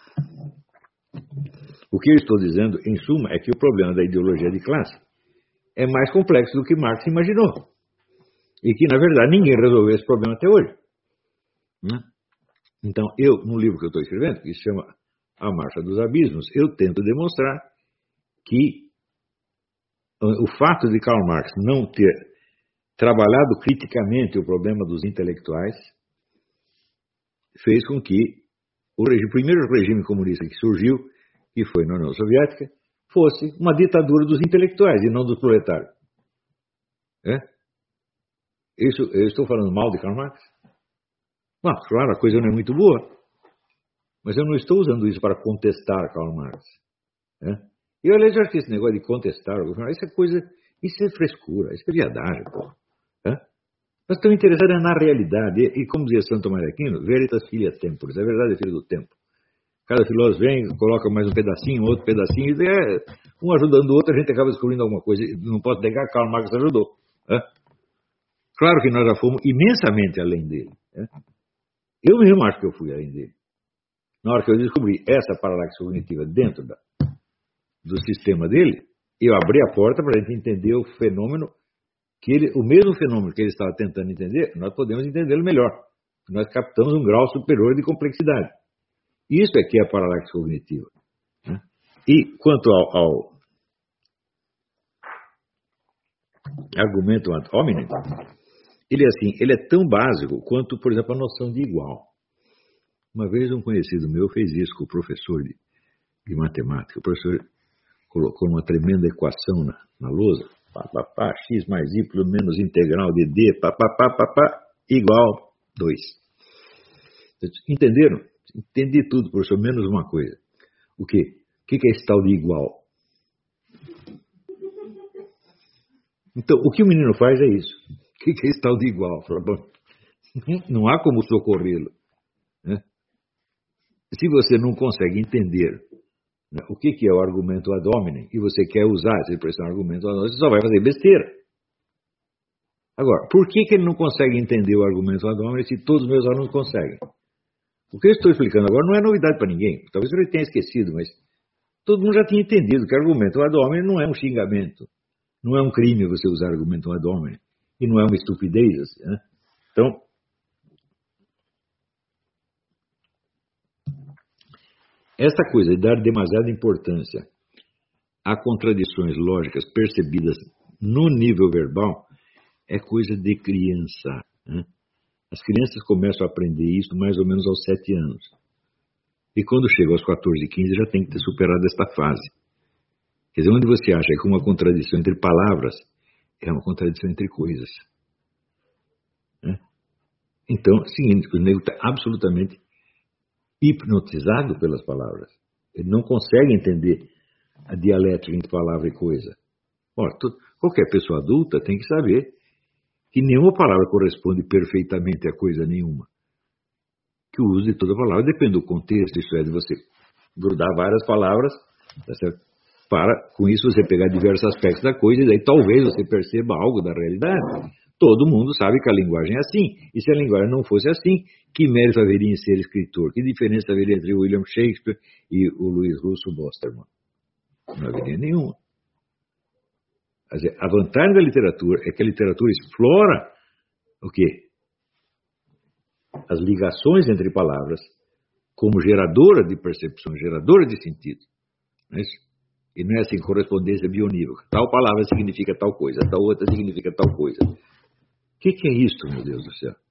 o que eu estou dizendo, em suma, é que o problema da ideologia de classe é mais complexo do que Marx imaginou. E que, na verdade, ninguém resolveu esse problema até hoje. Né? Então, eu, no livro que eu estou escrevendo, que se chama A Marcha dos Abismos, eu tento demonstrar que o fato de Karl Marx não ter trabalhado criticamente o problema dos intelectuais fez com que o, regime, o primeiro regime comunista que surgiu, que foi na União Soviética, fosse uma ditadura dos intelectuais e não dos proletários. É? Isso, eu estou falando mal de Karl Marx? Bom, claro, a coisa não é muito boa, mas eu não estou usando isso para contestar Karl Marx. É? E eu, aliás, acho que esse negócio de contestar o governo, isso é coisa, isso é frescura, isso é viadagem, pô. É? Nós estamos interessados na realidade, e, e como dizia Santo Tomás de Aquino, veritas filia temporis, a verdade é filho do tempo. Cada filósofo vem, coloca mais um pedacinho, outro pedacinho, e é, um ajudando o outro, a gente acaba descobrindo alguma coisa. Não posso negar que Karl Marx ajudou. É? Claro que nós já fomos imensamente além dele. É? Eu mesmo acho que eu fui além dele. Na hora que eu descobri essa paralaxe cognitiva dentro da, do sistema dele, eu abri a porta para a gente entender o fenômeno, que ele, o mesmo fenômeno que ele estava tentando entender, nós podemos entendê-lo melhor. Nós captamos um grau superior de complexidade. Isso é que é a paralaxe cognitiva. Né? E quanto ao, ao argumento ad hominem, ele é assim, ele é tão básico quanto, por exemplo, a noção de igual. Uma vez um conhecido meu fez isso com o professor de, de matemática. O professor colocou uma tremenda equação na, na lousa, pá, pá, pá, x mais y menos integral de d, pá, pá, pá, pá, pá, igual dois. Entenderam? Entendi tudo, professor, menos uma coisa. O quê? O que é esse tal de igual? Então, o que o menino faz é isso. O que é esse tal de igual? Não há como socorrê-lo. Né? Se você não consegue entender, né, o que é o argumento ad hominem, e você quer usar essa expressão argumento ad hominem, você só vai fazer besteira. Agora, por que, que ele não consegue entender o argumento ad hominem se todos os meus alunos conseguem? O que eu estou explicando agora não é novidade para ninguém. Talvez ele tenha esquecido, mas todo mundo já tinha entendido que argumento ad hominem não é um xingamento. Não é um crime você usar argumento ad hominem. E não é uma estupidez. Assim, né? Então, esta coisa de dar demasiada importância a contradições lógicas percebidas no nível verbal é coisa de criança. Né? As crianças começam a aprender isso mais ou menos aos sete anos. E quando chegam aos quatorze, quinze, já tem que ter superado esta fase. Quer dizer, onde você acha que uma contradição entre palavras é uma contradição entre coisas. Né? Então, é o seguinte, o nego está absolutamente hipnotizado pelas palavras. Ele não consegue entender a dialética entre palavra e coisa. Ora, tu, qualquer pessoa adulta tem que saber que nenhuma palavra corresponde perfeitamente a coisa nenhuma. Que o uso de toda palavra depende do contexto, isso é, de você grudar várias palavras, tá certo? Para, com isso, você pegar diversos aspectos da coisa, e daí talvez você perceba algo da realidade. Todo mundo sabe que a linguagem é assim, e se a linguagem não fosse assim, que mérito haveria em ser escritor? Que diferença haveria entre William Shakespeare e o Luiz Russo Bosterman? Não haveria nenhuma. Quer dizer, a vantagem da literatura é que a literatura explora o quê? As ligações entre palavras como geradora de percepção, geradora de sentido. Não é isso? E não é assim, correspondência bionívoca. Tal palavra significa tal coisa, tal outra significa tal coisa. O que, que é isso, meu Deus do céu?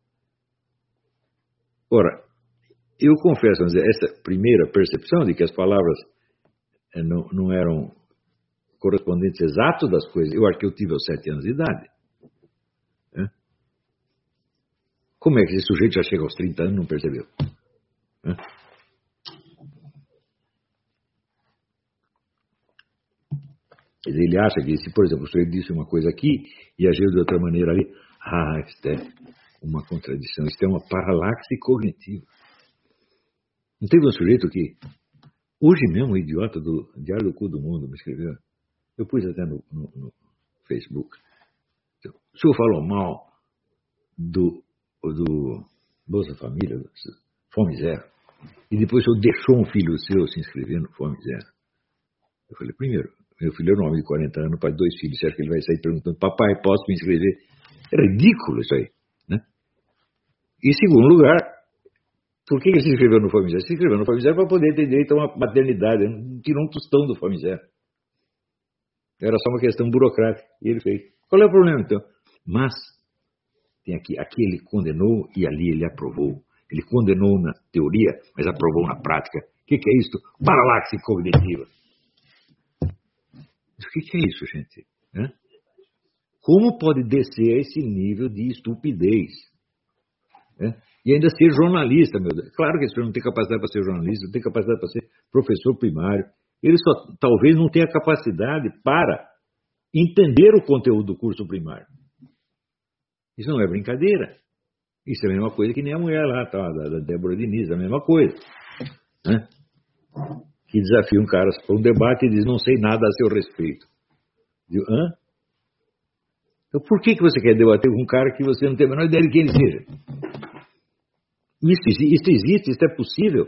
Ora, eu confesso, vamos dizer, essa primeira percepção de que as palavras não, não eram correspondentes exatos das coisas, eu acho que eu tive aos sete anos de idade. É? Como é que esse sujeito já chega aos trinta anos e não percebeu? É? Ele acha que se, por exemplo, o sujeito disse uma coisa aqui e agiu de outra maneira ali, ah, isso é uma contradição, isso é uma paralaxe cognitiva. Não teve um sujeito que, hoje mesmo, o idiota do Diário do Cu do Mundo me escreveu, eu pus até no, no, no Facebook, o senhor falou mal do, do Bolsa Família, do Fome Zero, e depois o senhor deixou um filho seu se inscrever no Fome Zero. Eu falei, primeiro, Meu filho é um homem de quarenta anos, pai de dois filhos. Você acha que ele vai sair perguntando, papai, posso me inscrever? É ridículo isso aí, né? E, segundo lugar, por que ele se inscreveu no Famigera? Se inscreveu no Famigera para poder ter direito a uma maternidade. Ele não tirou um tostão do Famigera. Era só uma questão burocrática. E ele fez. Qual é o problema, então? Mas, tem aqui, aqui ele condenou e ali ele aprovou. Ele condenou na teoria, mas aprovou na prática. O que, que é isso? Paralaxe cognitiva. O que, que é isso, gente? Hã? Como pode descer a esse nível de estupidez? Hã? E ainda ser jornalista, meu Deus. Claro que esse senhor não tem capacidade para ser jornalista, não tem capacidade para ser professor primário. Ele só talvez não tenha capacidade para entender o conteúdo do curso primário. Isso não é brincadeira. Isso é a mesma coisa que nem a mulher lá, tá, da, da Débora Diniz, a mesma coisa. Né? Que desafia um cara para um debate e diz, não sei nada a seu respeito. Digo, hã? Então por que, que você quer debater com um cara que você não tem a menor ideia de quem ele seja? Isso, isso existe, isso é possível.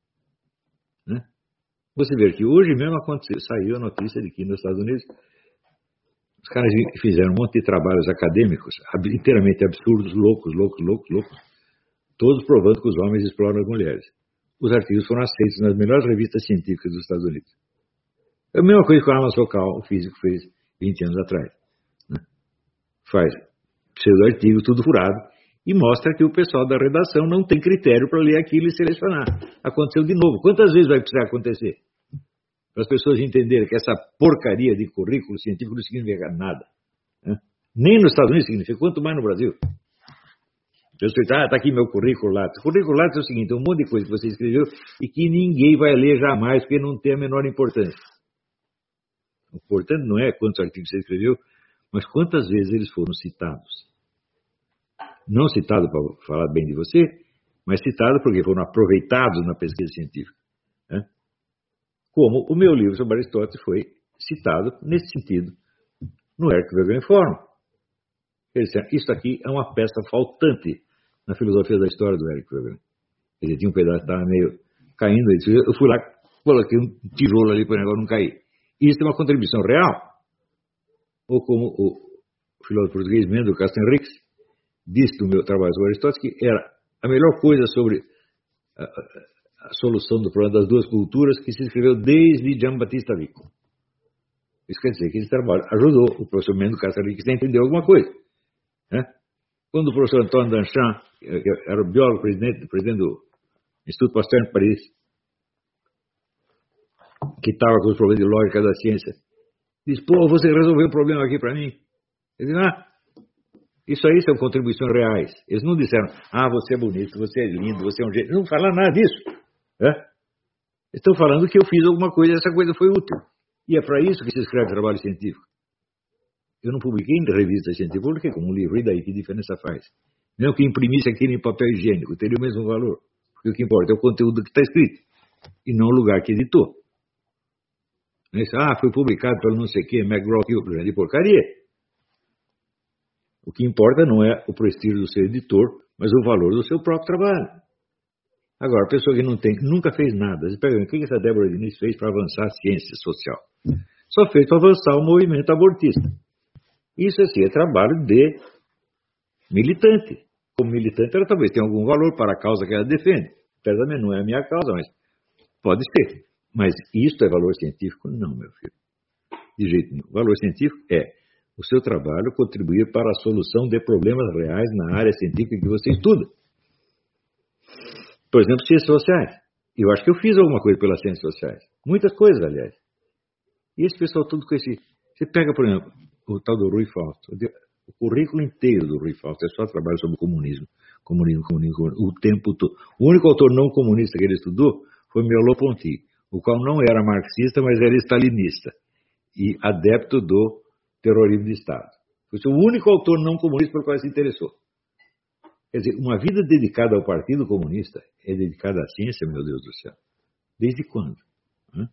Né? Você vê que hoje mesmo aconteceu, saiu a notícia de que nos Estados Unidos os caras fizeram um monte de trabalhos acadêmicos inteiramente absurdos, loucos, loucos, loucos, loucos, todos provando que os homens exploram as mulheres. Os artigos foram aceitos nas melhores revistas científicas dos Estados Unidos. É a mesma coisa que o Armas Focal, o físico, fez vinte anos atrás. Né? Faz pseudo-artigo, tudo furado, e mostra que o pessoal da redação não tem critério para ler aquilo e selecionar. Aconteceu de novo. Quantas vezes vai precisar acontecer? Para as pessoas entenderem que essa porcaria de currículo científico não significa nada. Né? Nem nos Estados Unidos significa, quanto mais no Brasil. Você está, ah, está aqui meu currículo lá. O currículo lá é o seguinte, é um monte de coisa que você escreveu e que ninguém vai ler jamais, porque não tem a menor importância. O importante não é quantos artigos você escreveu, mas quantas vezes eles foram citados. Não citados para falar bem de você, mas citados porque foram aproveitados na pesquisa científica. Né? Como o meu livro sobre Aristóteles foi citado nesse sentido no Erkwegeln Forum. Ele disse, isso aqui é uma peça faltante na filosofia da história do Erkwegeln. Ele tinha um pedaço que estava meio caindo, eu fui lá, coloquei um tijolo ali para o negócio não cair. Isso é uma contribuição real. Ou como o filósofo português Mendo Castro Henriques disse do meu trabalho sobre Aristóteles, que era a melhor coisa sobre a, a, a solução do problema das duas culturas que se escreveu desde Giambattista Vico. Isso quer dizer que esse trabalho ajudou o professor Mendo Castro Henriques a entender alguma coisa. Né? Quando o professor Antônio Danchamp, que era o biólogo presidente, presidente do Instituto Pasteur em Paris, que estava com os problemas de lógica da ciência, disse, pô, você resolveu o problema aqui para mim? Ele disse, ah, isso aí são contribuições reais. Eles não disseram, ah, você é bonito, você é lindo, você é um jeito. Não falaram nada disso. Né? Estão falando que eu fiz alguma coisa e essa coisa foi útil. E é para isso que se escreve trabalho científico. Eu não publiquei em revista científica, publiquei como um livro, e daí que diferença faz? Não que imprimisse aquilo em papel higiênico, teria o mesmo valor. Porque o que importa é o conteúdo que está escrito, e não o lugar que editou. Ah, foi publicado pelo não sei o que, McGraw-Hill, grande porcaria. O que importa não é o prestígio do seu editor, mas o valor do seu próprio trabalho. Agora, a pessoa que não tem, nunca fez nada, você pergunta, o que essa Débora Diniz fez para avançar a ciência social? Só fez para avançar o movimento abortista. Isso assim, é trabalho de militante. Como militante, ela talvez tenha algum valor para a causa que ela defende. Certamente não é a minha causa, mas pode ser. Mas isto é valor científico? Não, meu filho. De jeito nenhum. Valor científico é o seu trabalho contribuir para a solução de problemas reais na área científica que você estuda. Por exemplo, ciências sociais. Eu acho que eu fiz alguma coisa pelas ciências sociais. Muitas coisas, aliás. E esse pessoal todo com esse... Você pega, por exemplo, o tal do Rui Fausto. O currículo inteiro do Rui Fausto é só trabalho sobre comunismo. Comunismo, comunismo, comunismo. O tempo todo. O único autor não comunista que ele estudou foi Merleau-Ponty, o qual não era marxista, mas era stalinista. E adepto do terrorismo de Estado. Foi o único autor não comunista pelo qual ele se interessou. Quer dizer, uma vida dedicada ao Partido Comunista é dedicada à ciência, meu Deus do céu. Desde quando? Hã?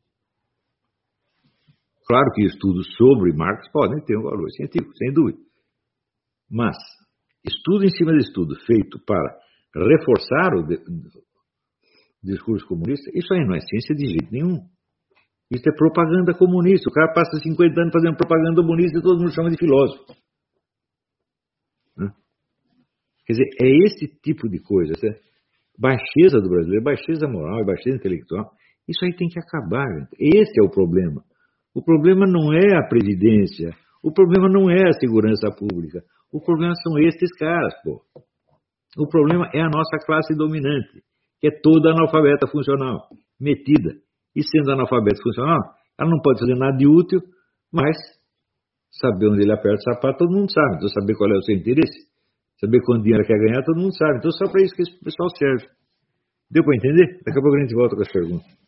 Claro que estudos sobre Marx podem ter um valor científico, sem dúvida. Mas, estudo em cima de estudo feito para reforçar o, de, o discurso comunista, isso aí não é ciência de jeito nenhum. Isso é propaganda comunista. O cara passa cinquenta anos fazendo propaganda comunista e todo mundo chama de filósofo. Né? Quer dizer, é esse tipo de coisa. Essa baixeza do brasileiro, baixeza moral e baixeza intelectual. Isso aí tem que acabar, gente. Esse é o problema. O problema não é a Previdência. O problema não é a segurança pública. O problema são esses caras, pô. O problema é a nossa classe dominante, que é toda analfabeta funcional, metida. E sendo analfabeta funcional, ela não pode fazer nada de útil, mas saber onde ele aperta o sapato, todo mundo sabe. Então, saber qual é o seu interesse, saber quanto dinheiro quer ganhar, todo mundo sabe. Então, só para isso que esse pessoal serve. Deu para entender? Daqui a pouco a gente volta com as perguntas.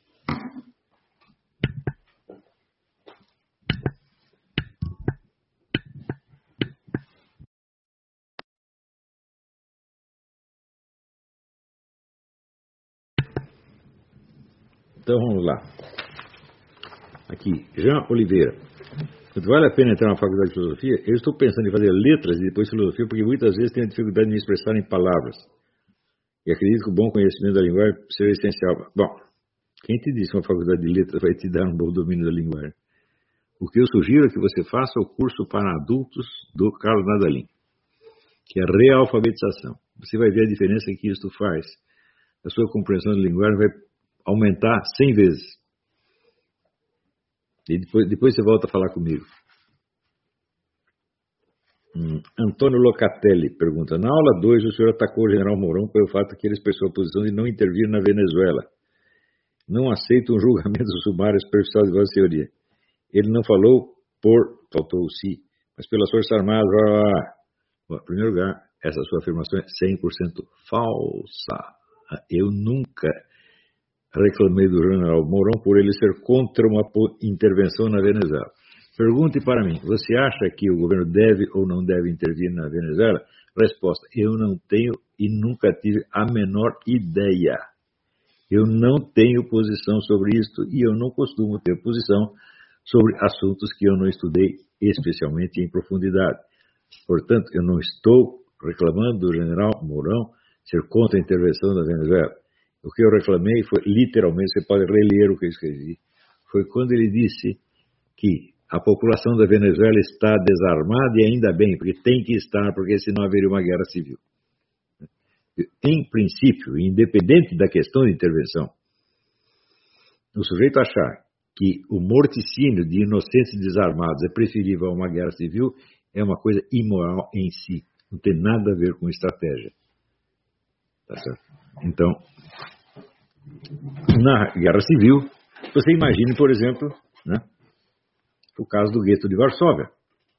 Então vamos lá. Aqui, Jean Oliveira. Vale a pena entrar na faculdade de filosofia? Eu estou pensando em fazer letras e depois filosofia, porque muitas vezes tenho dificuldade de me expressar em palavras. E acredito que o bom conhecimento da linguagem será essencial. Bom, quem te disse que uma faculdade de letras vai te dar um bom domínio da linguagem? O que eu sugiro é que você faça o curso para adultos do Carlos Nadalim, que é realfabetização. Você vai ver a diferença que isso faz. A sua compreensão da linguagem vai aumentar cem vezes. E depois, depois você volta a falar comigo. Hum, Antônio Locatelli pergunta: na aula dois o senhor atacou o general Mourão pelo fato que ele expressou a posição de não intervir na Venezuela. Não aceito um julgamento sumário superficial de vossa teoria. Ele não falou por, faltou o si, mas pelas Forças Armadas. Blá, blá, blá. Bom, em primeiro lugar, essa sua afirmação é cem por cento falsa. Eu nunca reclamei do general Mourão por ele ser contra uma intervenção na Venezuela. Pergunte para mim, você acha que o governo deve ou não deve intervir na Venezuela? Resposta, eu não tenho e nunca tive a menor ideia. Eu não tenho posição sobre isto e eu não costumo ter posição sobre assuntos que eu não estudei especialmente em profundidade. Portanto, eu não estou reclamando do general Mourão ser contra a intervenção da Venezuela. O que eu reclamei foi, literalmente, você pode reler o que eu escrevi, foi quando ele disse que a população da Venezuela está desarmada e ainda bem, porque tem que estar, porque senão haveria uma guerra civil. Em princípio, independente da questão de intervenção, o sujeito achar que o morticínio de inocentes desarmados é preferível a uma guerra civil é uma coisa imoral em si, não tem nada a ver com estratégia. Tá certo? Então, na guerra civil, você imagine, por exemplo, né, o caso do gueto de Varsóvia.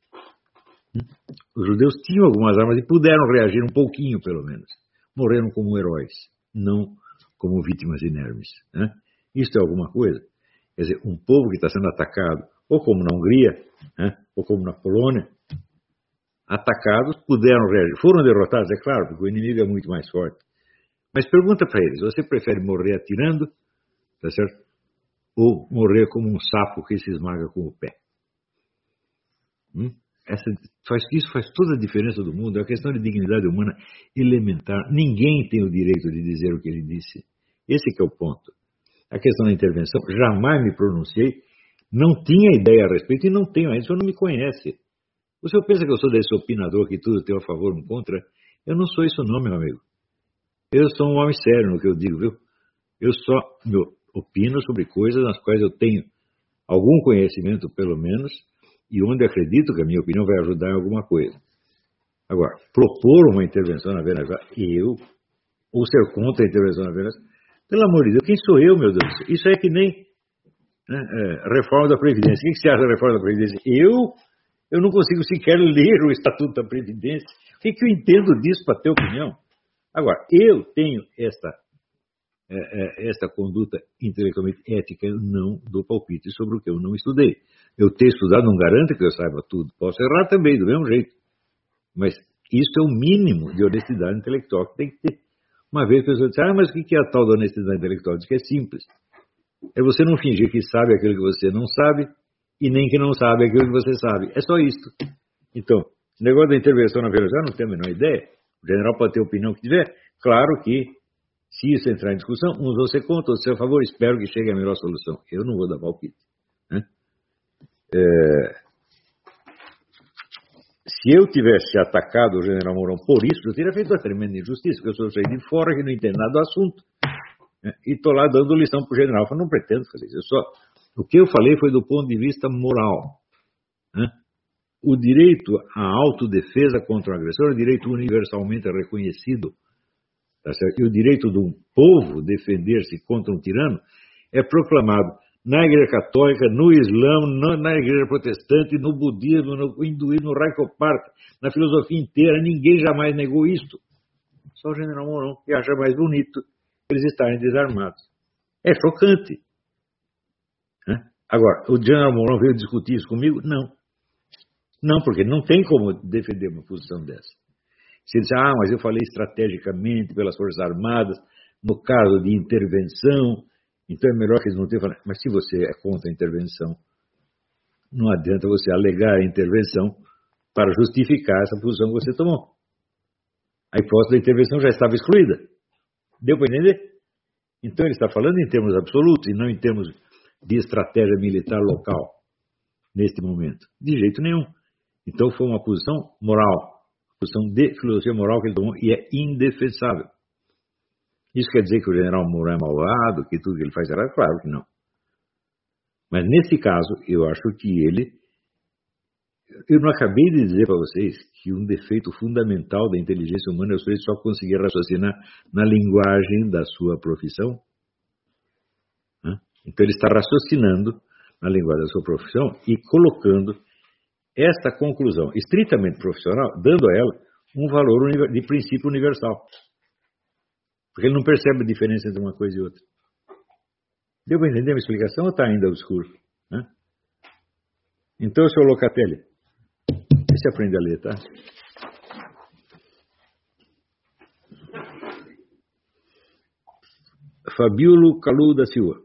Os judeus tinham algumas armas e puderam reagir um pouquinho, pelo menos. Morreram como heróis, não como vítimas inermes. Né? Isso é alguma coisa? Quer dizer, um povo que está sendo atacado, ou como na Hungria, né, ou como na Polônia, atacados, puderam reagir. Foram derrotados, é claro, porque o inimigo é muito mais forte. Mas pergunta para eles, você prefere morrer atirando, tá certo? Ou morrer como um sapo que se esmaga com o pé? Hum? Essa, faz, isso faz toda a diferença do mundo, é uma questão de dignidade humana elementar. Ninguém tem o direito de dizer o que ele disse. Esse que é o ponto. A questão da intervenção, jamais me pronunciei, não tinha ideia a respeito e não tenho ainda, o senhor não me conhece. O senhor pensa que eu sou desse opinador que tudo tem a favor ou contra? Eu não sou isso não, meu amigo. Eu sou um homem sério no que eu digo, viu? Eu só meu, opino sobre coisas nas quais eu tenho algum conhecimento, pelo menos, e onde acredito que a minha opinião vai ajudar em alguma coisa. Agora, propor uma intervenção na Venezuela, eu, ou ser contra a intervenção na Venezuela, pelo amor de Deus, quem sou eu, meu Deus? Isso é que nem né, é, reforma da Previdência. O que você acha da reforma da Previdência? Eu, eu não consigo sequer ler o Estatuto da Previdência. O que, que eu entendo disso para ter opinião? Agora, eu tenho esta, é, é, esta conduta intelectualmente ética, eu não dou palpite sobre o que eu não estudei. Eu ter estudado não garante que eu saiba tudo. Posso errar também, do mesmo jeito. Mas isso é o mínimo de honestidade intelectual que tem que ter. Uma vez a pessoa diz, ah, mas o que é a tal da honestidade intelectual? Diz que é simples. É você não fingir que sabe aquilo que você não sabe e nem que não sabe aquilo que você sabe. É só isso. Então, o negócio da intervenção na Venezuela não tem a menor ideia. O general pode ter a opinião que tiver. Claro que, se isso entrar em discussão, uns vão ser contra, outros vão ser a favor. Espero que chegue a melhor solução. Eu não vou dar palpite. Né? É, se eu tivesse atacado o general Mourão por isso, eu teria feito uma tremenda injustiça, porque eu sou saí de fora que não entendo nada do assunto. Né? E estou lá dando lição para o general. Eu não pretendo fazer isso. Eu só, o que eu falei foi do ponto de vista moral. Né? O direito à autodefesa contra o agressor é um direito universalmente reconhecido. Tá certo? E o direito do povo defender-se contra um tirano é proclamado na Igreja Católica, no Islã, na Igreja Protestante, no Budismo, no Hinduísmo, no Raikoparte, na filosofia inteira. Ninguém jamais negou isto. Só o general Mourão, que acha mais bonito eles estarem desarmados. É chocante. Né? Agora, o general Mourão veio discutir isso comigo? Não. Não, porque não tem como defender uma posição dessa. Se ele diz, ah, mas eu falei estrategicamente pelas Forças Armadas, no caso de intervenção, então é melhor que eles não tenham falado. Mas se você é contra a intervenção, não adianta você alegar a intervenção para justificar essa posição que você tomou. A hipótese da intervenção já estava excluída. Deu para entender? Então ele está falando em termos absolutos e não em termos de estratégia militar local, neste momento. De jeito nenhum. Então foi uma posição moral, posição de filosofia moral que ele tomou e é indefensável. Isso quer dizer que o general Mourão é malvado, que tudo que ele faz é errado? Claro que não. Mas nesse caso, eu acho que ele... Eu não acabei de dizer para vocês que um defeito fundamental da inteligência humana é o sujeito só conseguir raciocinar na linguagem da sua profissão? Então ele está raciocinando na linguagem da sua profissão e colocando esta conclusão estritamente profissional, dando a ela um valor de princípio universal. Porque ele não percebe a diferença entre uma coisa e outra. Deu para entender a minha explicação ou está ainda obscuro? Né? Então, senhor Locatelli, você aprende a ler, tá? Fabíolo Calu da Silva.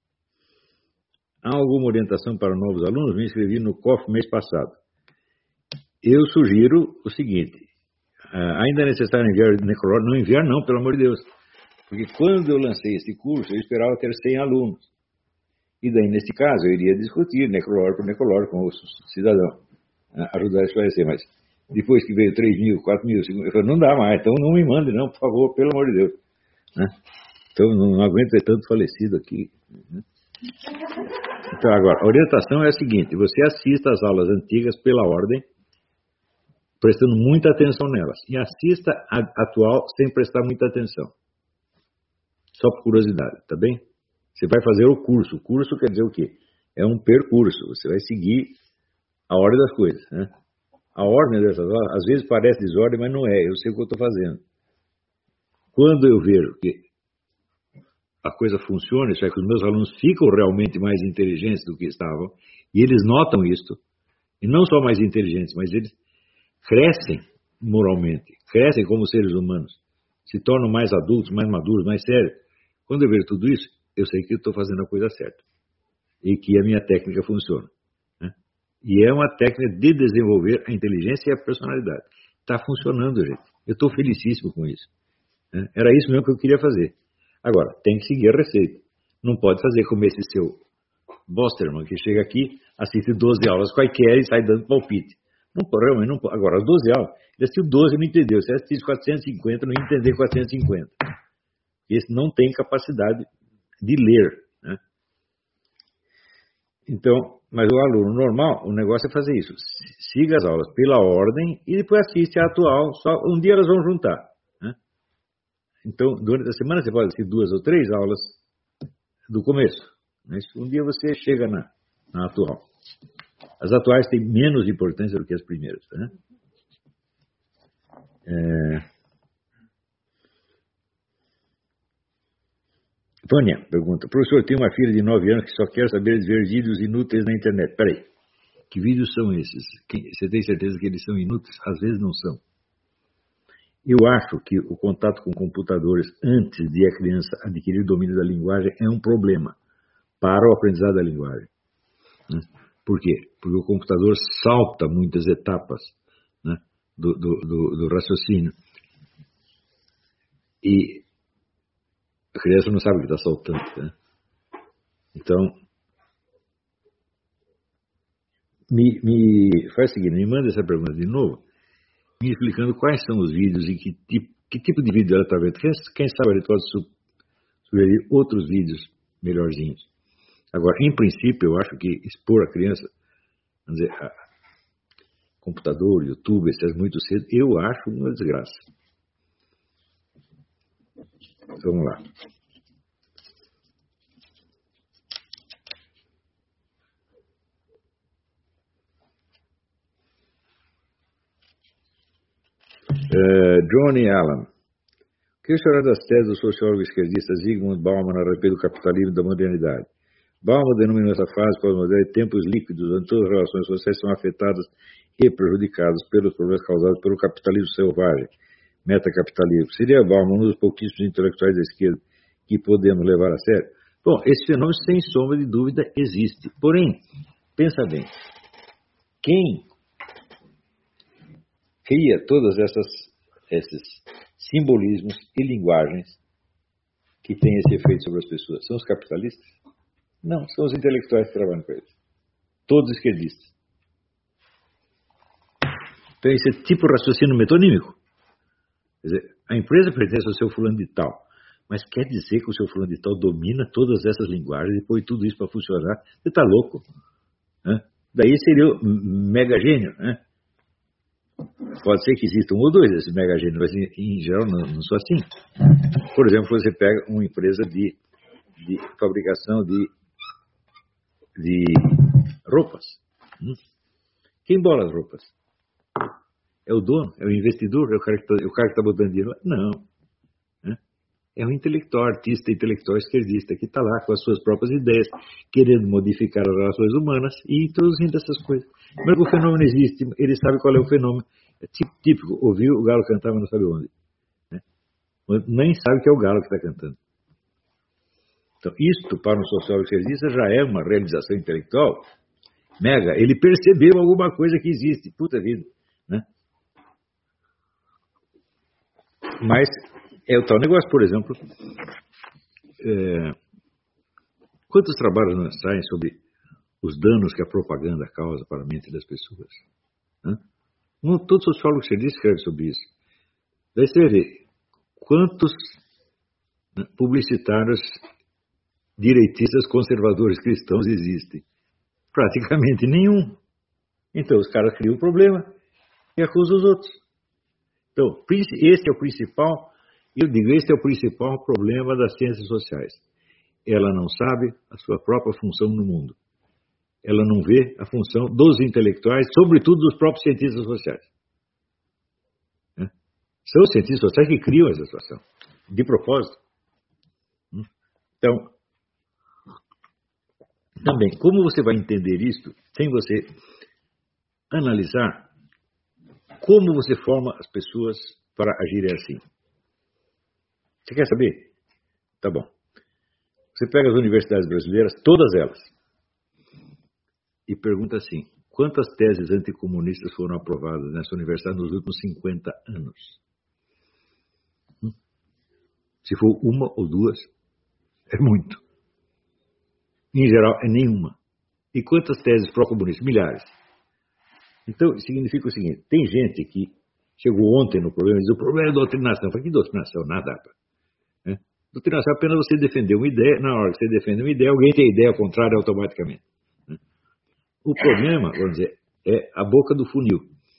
Há alguma orientação para novos alunos? Me inscrevi no C O F mês passado. Eu sugiro o seguinte, ainda é necessário enviar necrológico? Não enviar não, pelo amor de Deus. Porque quando eu lancei esse curso, eu esperava ter cem alunos. E daí, nesse caso, eu iria discutir necrológico por necrológico com o cidadão, ajudar a esclarecer. Mas depois que veio três mil, quatro mil, eu falei, não dá mais, então não me mande não, por favor, pelo amor de Deus. Né? Então, não, não aguento ter tanto falecido aqui. Né? Então, agora, a orientação é a seguinte, você assista às aulas antigas pela ordem, prestando muita atenção nelas, e assista a atual sem prestar muita atenção. Só por curiosidade, tá bem? Você vai fazer o curso. O curso quer dizer o quê? É um percurso. Você vai seguir a ordem das coisas. Né? A ordem dessas aulas, às vezes parece desordem, mas não é. Eu sei o que eu estou fazendo. Quando eu vejo que a coisa funciona, isso é que os meus alunos ficam realmente mais inteligentes do que estavam, e eles notam isso, e não só mais inteligentes, mas eles crescem moralmente, crescem como seres humanos, se tornam mais adultos, mais maduros, mais sérios. Quando eu vejo tudo isso, eu sei que eu estou fazendo a coisa certa e que a minha técnica funciona. Né? E é uma técnica de desenvolver a inteligência e a personalidade. Está funcionando, gente. Eu estou felicíssimo com isso. Né? Era isso mesmo que eu queria fazer. Agora, tem que seguir a receita. Não pode fazer como esse seu Bosterman, que chega aqui, assiste doze aulas quaisquer e sai dando palpite. Não pode, realmente não pode. Agora, as doze aulas, ele assistiu doze e não entendeu. Se assistisse quatrocentos e cinquenta, não ia entender quatrocentos e cinquenta. Esse não tem capacidade de ler. Né? Então, mas o aluno normal, o negócio é fazer isso. Siga as aulas pela ordem e depois assiste a atual. Só um dia elas vão juntar. Né? Então, durante a semana você pode assistir duas ou três aulas do começo. Mas um dia você chega na, na atual. As atuais têm menos importância do que as primeiras. Né? É... Tônia pergunta, professor, tem uma filha de nove anos que só quer saber de ver vídeos inúteis na internet. Peraí, que vídeos são esses? Você tem certeza que eles são inúteis? Às vezes não são. Eu acho que o contato com computadores antes de a criança adquirir domínio da linguagem é um problema para o aprendizado da linguagem. Né? Por quê? Porque o computador salta muitas etapas, né, do, do, do, do raciocínio. E a criança não sabe o que está saltando. Né? Então, me, me faz o seguinte, me manda essa pergunta de novo, me explicando quais são os vídeos e que tipo, que tipo de vídeo ela está vendo. Quem, quem sabe ele pode su, sugerir outros vídeos melhorzinhos. Agora, em princípio, eu acho que expor a criança, vamos dizer, a computador, YouTube, essas muito cedo, eu acho uma desgraça. Vamos lá. Uh, Johnny Allen. O que será das teses do sociólogo esquerdista Zygmunt Bauman a respeito do capitalismo e da modernidade? Bauman denominou essa fase pós-moderna de tempos líquidos, onde todas as relações sociais são afetadas e prejudicadas pelos problemas causados pelo capitalismo selvagem, metacapitalismo. Seria Bauman um dos pouquíssimos intelectuais da esquerda que podemos levar a sério? Bom, esse fenômeno, sem sombra de dúvida, existe. Porém, pensa bem, quem cria todas essas esses simbolismos e linguagens que têm esse efeito sobre as pessoas? São os capitalistas? Não, são os intelectuais que trabalham com eles. Todos esquerdistas. Então, esse é tipo de raciocínio metonímico. Quer dizer, a empresa pertence ao seu fulano de tal, mas quer dizer que o seu fulano de tal domina todas essas linguagens e põe tudo isso para funcionar? Você está louco? Né? Daí seria o mega gênio, né? Pode ser que existam um ou dois desses mega gênios, mas em, em geral não, não são assim. Por exemplo, você pega uma empresa de, de fabricação de, de roupas. Hum? Quem bola as roupas? É o dono? É o investidor? É o cara que está botando dinheiro lá? Não. Né? É um intelectual, artista, intelectual esquerdista que está lá com as suas próprias ideias, querendo modificar as relações humanas e introduzindo essas coisas. Mas o fenômeno existe, ele sabe qual é o fenômeno. É típico, ouviu o galo cantar, mas não sabe onde. Né? Nem sabe que é o galo que está cantando. Então, isto, para um sociólogo esquerdista, já é uma realização intelectual mega. Ele percebeu alguma coisa que existe. Puta vida. Né? Mas é o tal negócio, por exemplo, é, quantos trabalhos não saem sobre os danos que a propaganda causa para a mente das pessoas? Né? Um, todo sociólogo esquerdista escreve sobre isso. Daí você vê quantos, né, publicitários direitistas conservadores cristãos existem. Praticamente nenhum. Então os caras criam o problema e acusam os outros. Então, esse é o principal, eu digo, esse é o principal problema das ciências sociais. Ela não sabe a sua própria função no mundo. Ela não vê a função dos intelectuais, sobretudo dos próprios cientistas sociais. Né? São os cientistas sociais que criam essa situação, de propósito. Então, também, como você vai entender isto sem você analisar como você forma as pessoas para agirem assim? Você quer saber? Tá bom. Você pega as universidades brasileiras, todas elas, e pergunta assim, quantas teses anticomunistas foram aprovadas nessa universidade nos últimos cinquenta anos? Hum? Se for uma ou duas, é muito. Em geral, é nenhuma. E quantas teses pró-comunistas? Milhares. Então, significa o seguinte, tem gente que chegou ontem no problema e diz, o problema é doutrinação. Eu falei, que doutrinação? Nada. Né? Doutrinação é apenas você defender uma ideia, na hora que você defende uma ideia, alguém tem ideia contrária automaticamente. Né? O problema, vamos dizer, é a boca do funil.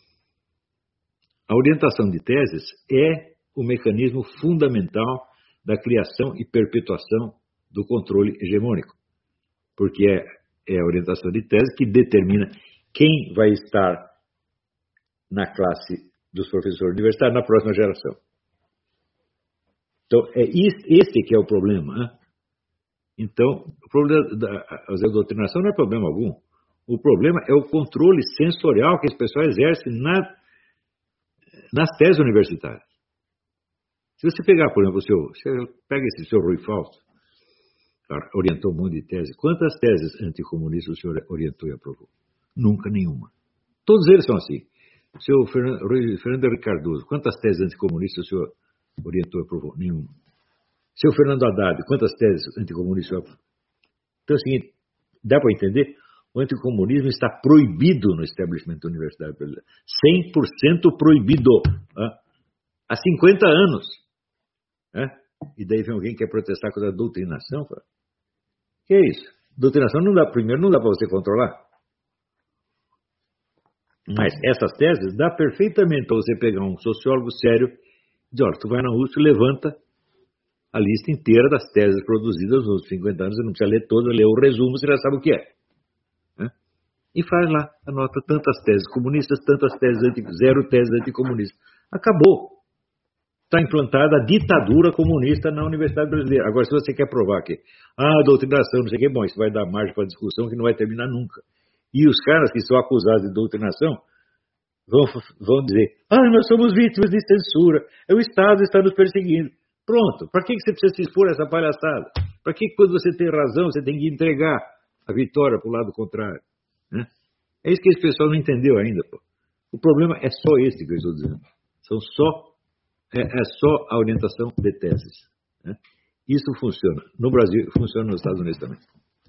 A orientação de teses é o mecanismo fundamental da criação e perpetuação do controle hegemônico. Porque é, é a orientação de tese que determina quem vai estar na classe dos professores universitários na próxima geração. Então, é esse que é o problema. Né? Então, o problema da, da doutrinação não é problema algum. O problema é o controle sensorial que esse pessoal exerce na, nas teses universitárias. Se você pegar, por exemplo, o seu, você pega esse seu Rui Fausto, orientou um monte de teses. Quantas teses anticomunistas o senhor orientou e aprovou? Nunca nenhuma. Todos eles são assim. O senhor Fernando, Fernando Henrique Cardoso, quantas teses anticomunistas o senhor orientou e aprovou? Nenhuma. O senhor Fernando Haddad, quantas teses anticomunistas o senhor aprovou? Então é o seguinte, dá para entender? O anticomunismo está proibido no establishment da Universidade Brasileira. cem por cento proibido. Tá? Há cinquenta anos. Né? E daí vem alguém que quer protestar contra a doutrinação. Fala. Que é isso? Doutrinação não dá, primeiro não dá para você controlar. Mas essas teses dá perfeitamente para você pegar um sociólogo sério e dizer, olha, tu vai na U S P e levanta a lista inteira das teses produzidas nos cinquenta anos, você não precisa ler toda, ler o resumo, você já sabe o que é. Né? E faz lá, anota tantas teses comunistas, tantas teses anti, zero teses anticomunistas. Acabou. Está implantada a ditadura comunista na Universidade Brasileira. Agora, se você quer provar que ah, doutrinação, não sei o que, bom, isso vai dar margem para discussão que não vai terminar nunca. E os caras que são acusados de doutrinação vão, vão dizer, ah, nós somos vítimas de censura, o Estado está nos perseguindo. Pronto, para que você precisa se expor a essa palhaçada? Para que quando você tem razão, você tem que entregar a vitória para o lado contrário? Né? É isso que esse pessoal não entendeu ainda. Pô. O problema é só esse que eu estou dizendo. São só, é, é só a orientação de teses. Né? Isso funciona. No Brasil, funciona nos Estados Unidos também.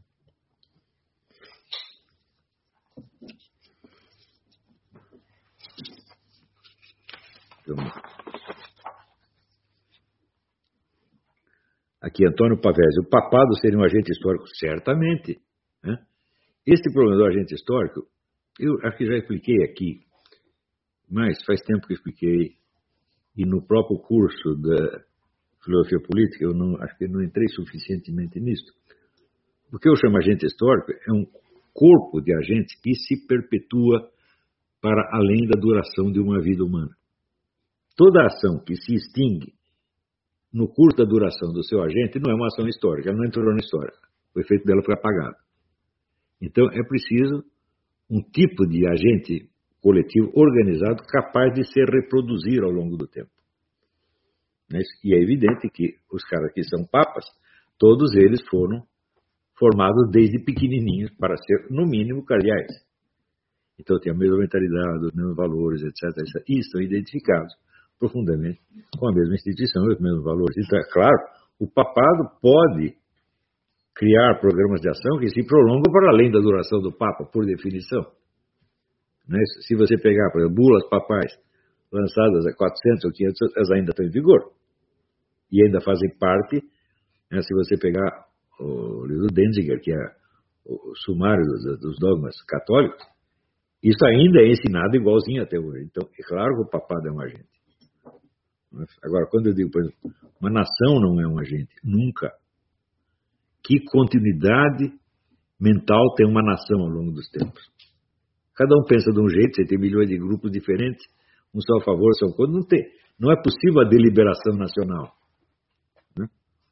Aqui, Antônio Pavese, o papado seria um agente histórico? Certamente. Né? Esse problema do agente histórico, eu acho que já expliquei aqui, mas faz tempo que expliquei, e no próprio curso da filosofia política, eu não, acho que eu não entrei suficientemente nisso. O que eu chamo agente histórico é um corpo de agentes que se perpetua para além da duração de uma vida humana. Toda ação que se extingue no curso da duração do seu agente não é uma ação histórica, ela não entrou na história. O efeito dela foi apagado. Então é preciso um tipo de agente coletivo organizado capaz de se reproduzir ao longo do tempo. E é evidente que os caras que são papas, todos eles foram formados desde pequenininhos para ser, no mínimo, cardeais. Então tem a mesma mentalidade, os mesmos valores, etcétera, etcétera. E estão identificados profundamente com a mesma instituição e os mesmos valores. Então, é claro, o papado pode criar programas de ação que se prolongam para além da duração do Papa, por definição. Né? Se você pegar, por exemplo, bulas papais lançadas há quatrocentos ou quinhentos anos, elas ainda estão em vigor. E ainda fazem parte, né, se você pegar o livro Denzinger, que é o sumário dos, dos dogmas católicos, isso ainda é ensinado igualzinho até hoje. Então, é claro que o papado é um agente. Agora, quando eu digo, por exemplo, uma nação não é um agente, nunca. Que continuidade mental tem uma nação ao longo dos tempos? Cada um pensa de um jeito, você tem milhões de grupos diferentes, uns são a favor, são contra, não tem. Não é possível a deliberação nacional. Né?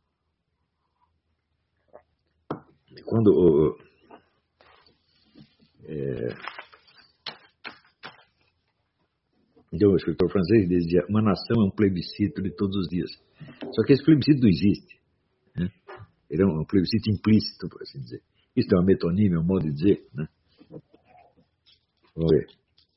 Quando é, então, o escritor francês dizia, uma nação é um plebiscito de todos os dias. Só que esse plebiscito não existe. Né? Ele é um plebiscito implícito, por assim dizer. Isso é uma metonímia, é um modo de dizer. Né? Vamos ver.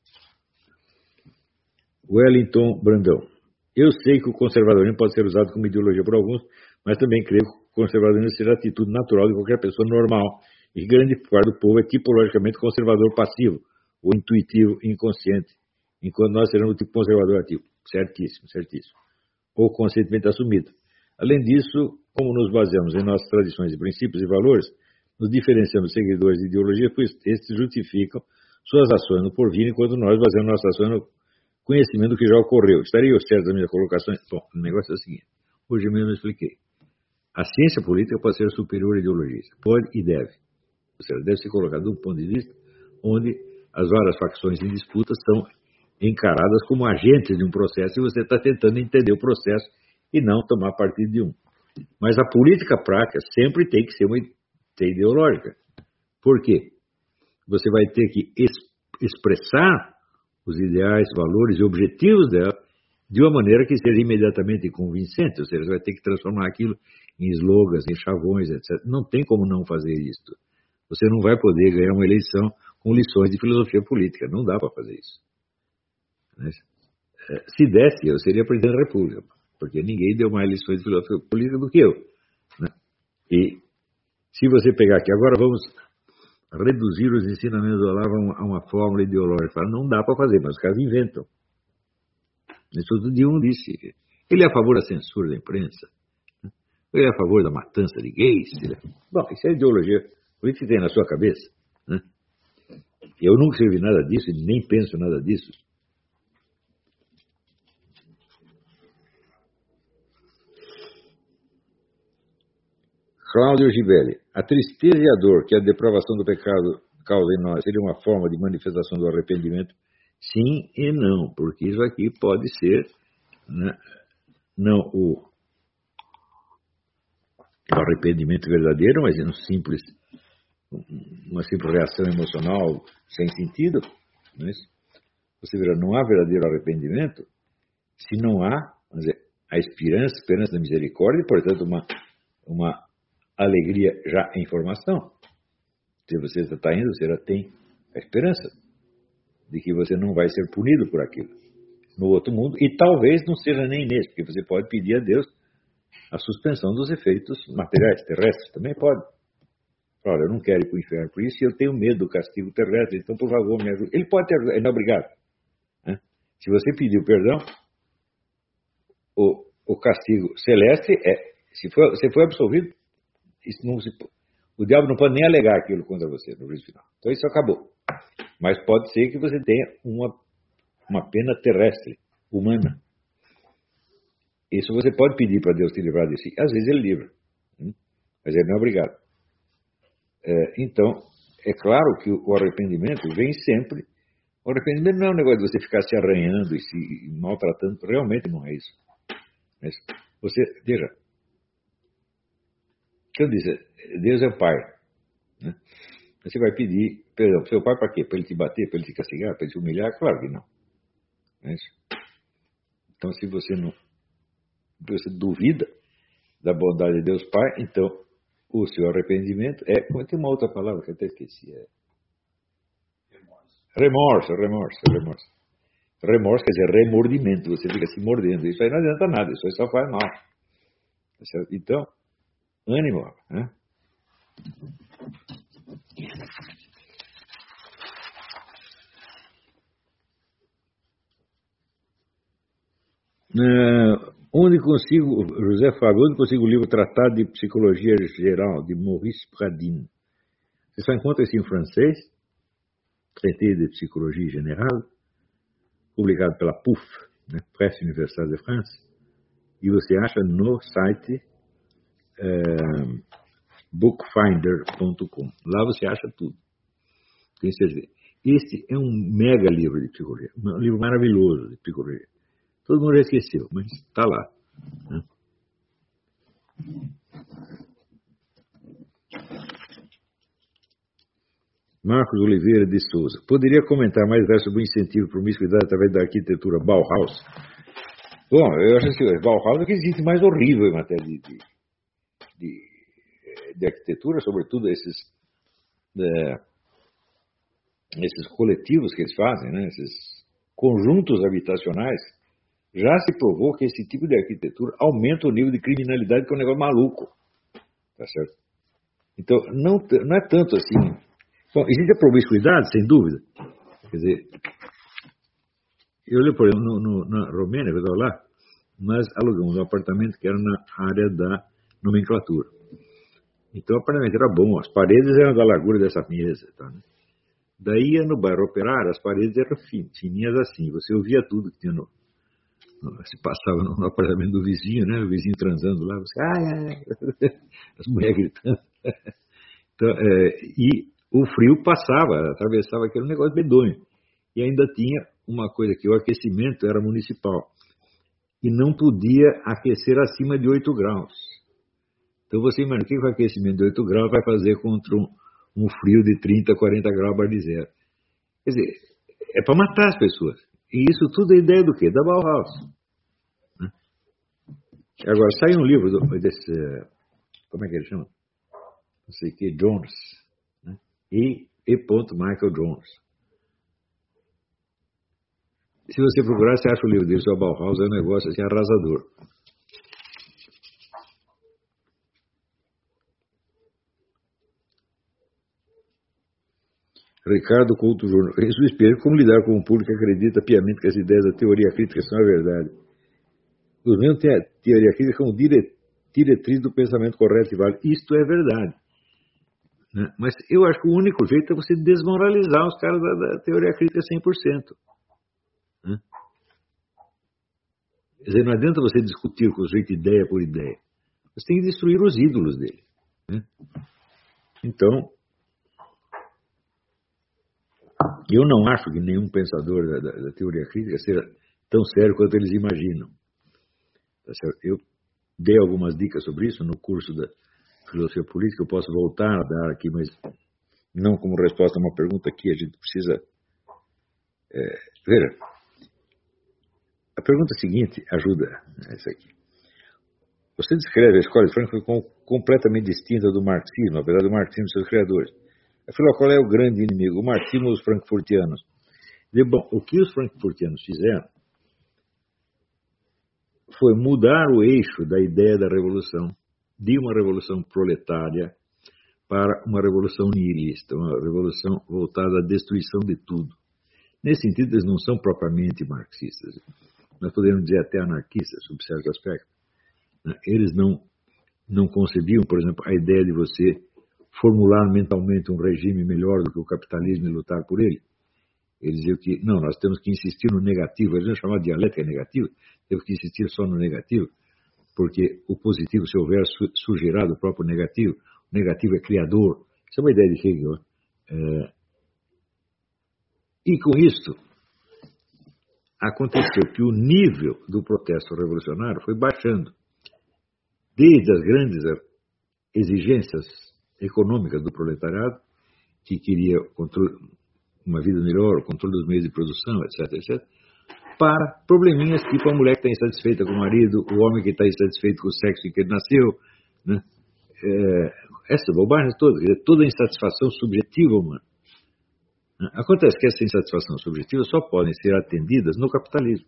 Wellington Brandão. Eu sei que o conservadorismo pode ser usado como ideologia por alguns, mas também creio que o conservadorismo seja a atitude natural de qualquer pessoa normal, e que grande parte do povo é tipologicamente conservador passivo, ou intuitivo inconsciente, enquanto nós seremos o tipo conservador ativo. Certíssimo, certíssimo. Ou conscientemente assumido. Além disso, como nos baseamos em nossas tradições e princípios e valores, nos diferenciamos de seguidores de ideologia, pois estes justificam suas ações no porvir, enquanto nós baseamos nossas ações no conhecimento do que já ocorreu. Estaria eu certo das minhas colocações? Bom, o negócio é o seguinte. Hoje mesmo eu expliquei. A ciência política pode ser superior à ideologia. Pode e deve. Ou seja, deve ser colocada de um ponto de vista onde as várias facções em disputa são encaradas como agentes de um processo e você está tentando entender o processo e não tomar partido de um. Mas a política prática sempre tem que ser uma ideológica. Por quê? Você vai ter que expressar os ideais, valores e objetivos dela de uma maneira que seja imediatamente convincente, ou seja, você vai ter que transformar aquilo em slogans, em chavões, etcétera. Não tem como não fazer isso. Você não vai poder ganhar uma eleição com lições de filosofia política, não dá para fazer isso. Se desse, eu seria presidente da República, porque ninguém deu mais lições de filosofia política do que eu. Né? E se você pegar aqui, agora vamos reduzir os ensinamentos do Olavo a uma, a uma fórmula ideológica. Fala, não dá para fazer, mas os caras inventam. Isso outro dia um disse, ele é a favor da censura da imprensa, ele é a favor da matança de gays. É... Bom, isso é ideologia política que tem na sua cabeça. Né? Eu nunca escrevi nada disso, e nem penso nada disso. Cláudio Gibelli, a tristeza e a dor que a depravação do pecado causa em nós seria uma forma de manifestação do arrependimento? Sim e não, porque isso aqui pode ser, né, não o, o arrependimento verdadeiro, mas um simples, uma simples reação emocional sem sentido. Não é isso? Você verá, não há verdadeiro arrependimento se não há, vamos dizer, a esperança, esperança da misericórdia, e, portanto, uma, uma alegria já em formação. Se você está indo, você já tem a esperança de que você não vai ser punido por aquilo no outro mundo, e talvez não seja nem nesse, porque você pode pedir a Deus a suspensão dos efeitos materiais, terrestres, também pode. Olha, eu não quero ir para o inferno por isso, e eu tenho medo do castigo terrestre, então por favor me ajude. Ele pode ter ajudado, ele não é obrigado. Né? Se você pediu perdão, o, o castigo celeste é, se for, se for absolvido, isso não se, o diabo não pode nem alegar aquilo contra você no juízo final. Então isso acabou. Mas pode ser que você tenha uma, uma pena terrestre, humana. Isso você pode pedir para Deus te livrar de si. Às vezes ele livra, mas ele não é obrigado. É, então, é claro que o arrependimento vem sempre. O arrependimento não é um negócio de você ficar se arranhando e se maltratando. Realmente não é isso. Mas você, veja, o que eu disse, Deus é o Pai. Né? Você vai pedir perdão para seu pai para quê? Para ele te bater, para ele te castigar, para ele te humilhar? Claro que não. É isso? Então, se você não você duvida da bondade de Deus Pai, então o seu arrependimento é... Tem uma outra palavra que eu até esqueci. É... Remorso. Remorso, remorso. Remorso quer dizer remordimento. Você fica se mordendo. Isso aí não adianta nada. Isso aí só faz mal. Então, ânimo. Né? Uh, onde consigo, José Fábio, onde consigo o livro Tratado de Psicologia Geral, de Maurice Pradine? Você só encontra isso em francês, Traité de Psychologie Générale, publicado pela P U F, né, Presse Universelle de France, e você acha no site uh, bookfinder ponto com. Lá você acha tudo. Tem certeza. Este é um mega livro de psicologia, um livro maravilhoso de psicologia. Todo mundo já esqueceu, mas está lá. Né? Marcos Oliveira de Souza. Poderia comentar mais sobre o incentivo para promiscuidade através da arquitetura Bauhaus? Bom, eu acho que Bauhaus é o que existe mais horrível em matéria de, de, de, de arquitetura, sobretudo esses, é, esses coletivos que eles fazem, né? Esses conjuntos habitacionais. Já se provou que esse tipo de arquitetura aumenta o nível de criminalidade, que é um negócio maluco. Tá certo? Então, não, não é tanto assim. Bom, existe a promiscuidade, sem dúvida. Quer dizer, eu olhei, por exemplo, no, no, na Romênia, eu estava lá, nós alugamos um apartamento que era na área da nomenclatura. Então, o apartamento era bom, as paredes eram da largura dessa mesa. Tá, né? Daí, no bairro Operário, as paredes eram fininhas assim, você ouvia tudo que tinha no. Se passava no apartamento do vizinho, né? O vizinho transando lá, você, ai, ai, as mulheres gritando. Então, é, e o frio passava, atravessava aquele negócio medonho. E ainda tinha uma coisa que o aquecimento era municipal. E não podia aquecer acima de oito graus. Então você imagina, o que o aquecimento de oito graus vai fazer contra um, um frio de trinta, quarenta graus abaixo de zero? Quer dizer, é para matar as pessoas. E isso tudo é ideia do quê? Da Bauhaus. Né? Agora, saiu um livro do, desse, como é que ele chama? Não sei o que, Jones. Né? E, e. Michael Jones. Se você procurar, você acha o livro dele sobre a Bauhaus, é um negócio assim, arrasador. Ricardo Couto Júnior. Jesus Pedro, como lidar com um público que acredita piamente que as ideias da teoria crítica são a verdade? Os mesmos têm a teoria crítica como dire, diretriz do pensamento correto e válido. Isto é verdade. Né? Mas eu acho que o único jeito é você desmoralizar os caras da, da teoria crítica cem por cento. Né? Quer dizer, não adianta você discutir com o sujeito ideia por ideia. Você tem que destruir os ídolos dele. Né? Então, eu não acho que nenhum pensador da, da, da teoria crítica seja tão sério quanto eles imaginam. Tá certo? Eu dei algumas dicas sobre isso no curso da filosofia política, eu posso voltar a dar aqui, mas não como resposta a uma pergunta que a gente precisa... É, veja, a pergunta seguinte ajuda essa aqui. Você descreve a escola de Frankfurt como completamente distinta do marxismo, apesar do marxismo e seus criadores. Afinal, qual é o grande inimigo? O marxismo ou os frankfurtianos? E, bom, o que os frankfurtianos fizeram foi mudar o eixo da ideia da revolução, de uma revolução proletária para uma revolução nihilista, uma revolução voltada à destruição de tudo. Nesse sentido, eles não são propriamente marxistas. Nós podemos dizer até anarquistas, sob certo aspecto. Eles não, não concebiam, por exemplo, a ideia de você formular mentalmente um regime melhor do que o capitalismo e lutar por ele. Eles diziam que, não, nós temos que insistir no negativo. Eles não chamavam de dialética negativa, temos que insistir só no negativo, porque o positivo, se houver, surgirá do próprio negativo. O negativo é criador. Isso é uma ideia de Hegel. É... E com isso, aconteceu que o nível do protesto revolucionário foi baixando. Desde as grandes exigências econômicas do proletariado, que queria controle, uma vida melhor, o controle dos meios de produção, etc, etcétera, para probleminhas tipo a mulher que está insatisfeita com o marido, o homem que está insatisfeito com o sexo em que ele nasceu, né? É, essa bobagem toda, toda a insatisfação subjetiva humana. Acontece que essa insatisfação subjetiva só podem ser atendidas no capitalismo.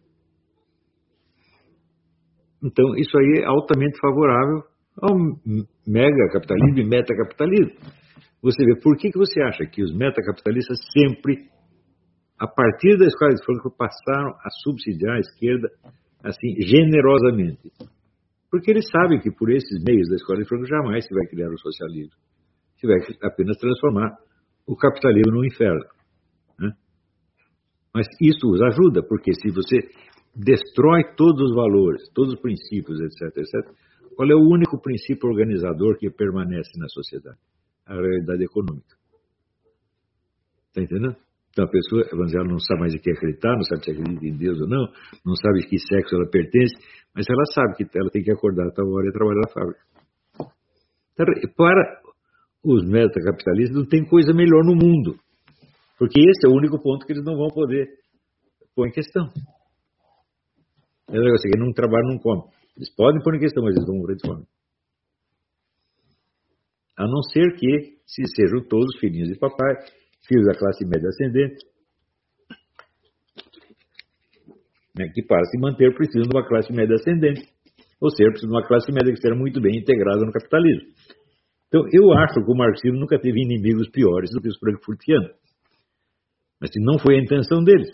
Então, isso aí é altamente favorável ao mega-capitalismo e metacapitalismo. Você vê, por que, que você acha que os metacapitalistas sempre, a partir da escola de Frankfurt, passaram a subsidiar a esquerda assim, generosamente? Porque eles sabem que por esses meios da escola de Frankfurt jamais se vai criar o socialismo. Se vai apenas transformar o capitalismo no inferno. Né? Mas isso os ajuda, porque se você destrói todos os valores, todos os princípios, etc, etcétera, qual é o único princípio organizador que permanece na sociedade? A realidade econômica. Está entendendo? Então a pessoa evangélica não sabe mais em que acreditar, não sabe se acredita em Deus ou não, não sabe que sexo ela pertence, mas ela sabe que ela tem que acordar a tal hora e trabalhar na fábrica. Então, para os metacapitalistas não tem coisa melhor no mundo, porque esse é o único ponto que eles não vão poder pôr em questão. É um negócio que não trabalha, não come. Eles podem pôr em questão, mas eles vão morrer de fome. A não ser que se sejam todos filhinhos de papai, filhos da classe média ascendente, né, que para se manter precisam de uma classe média ascendente. Ou seja, precisam de uma classe média que esteja muito bem integrada no capitalismo. Então, eu acho que o marxismo nunca teve inimigos piores do que os frankfurtianos. Mas não foi a intenção deles.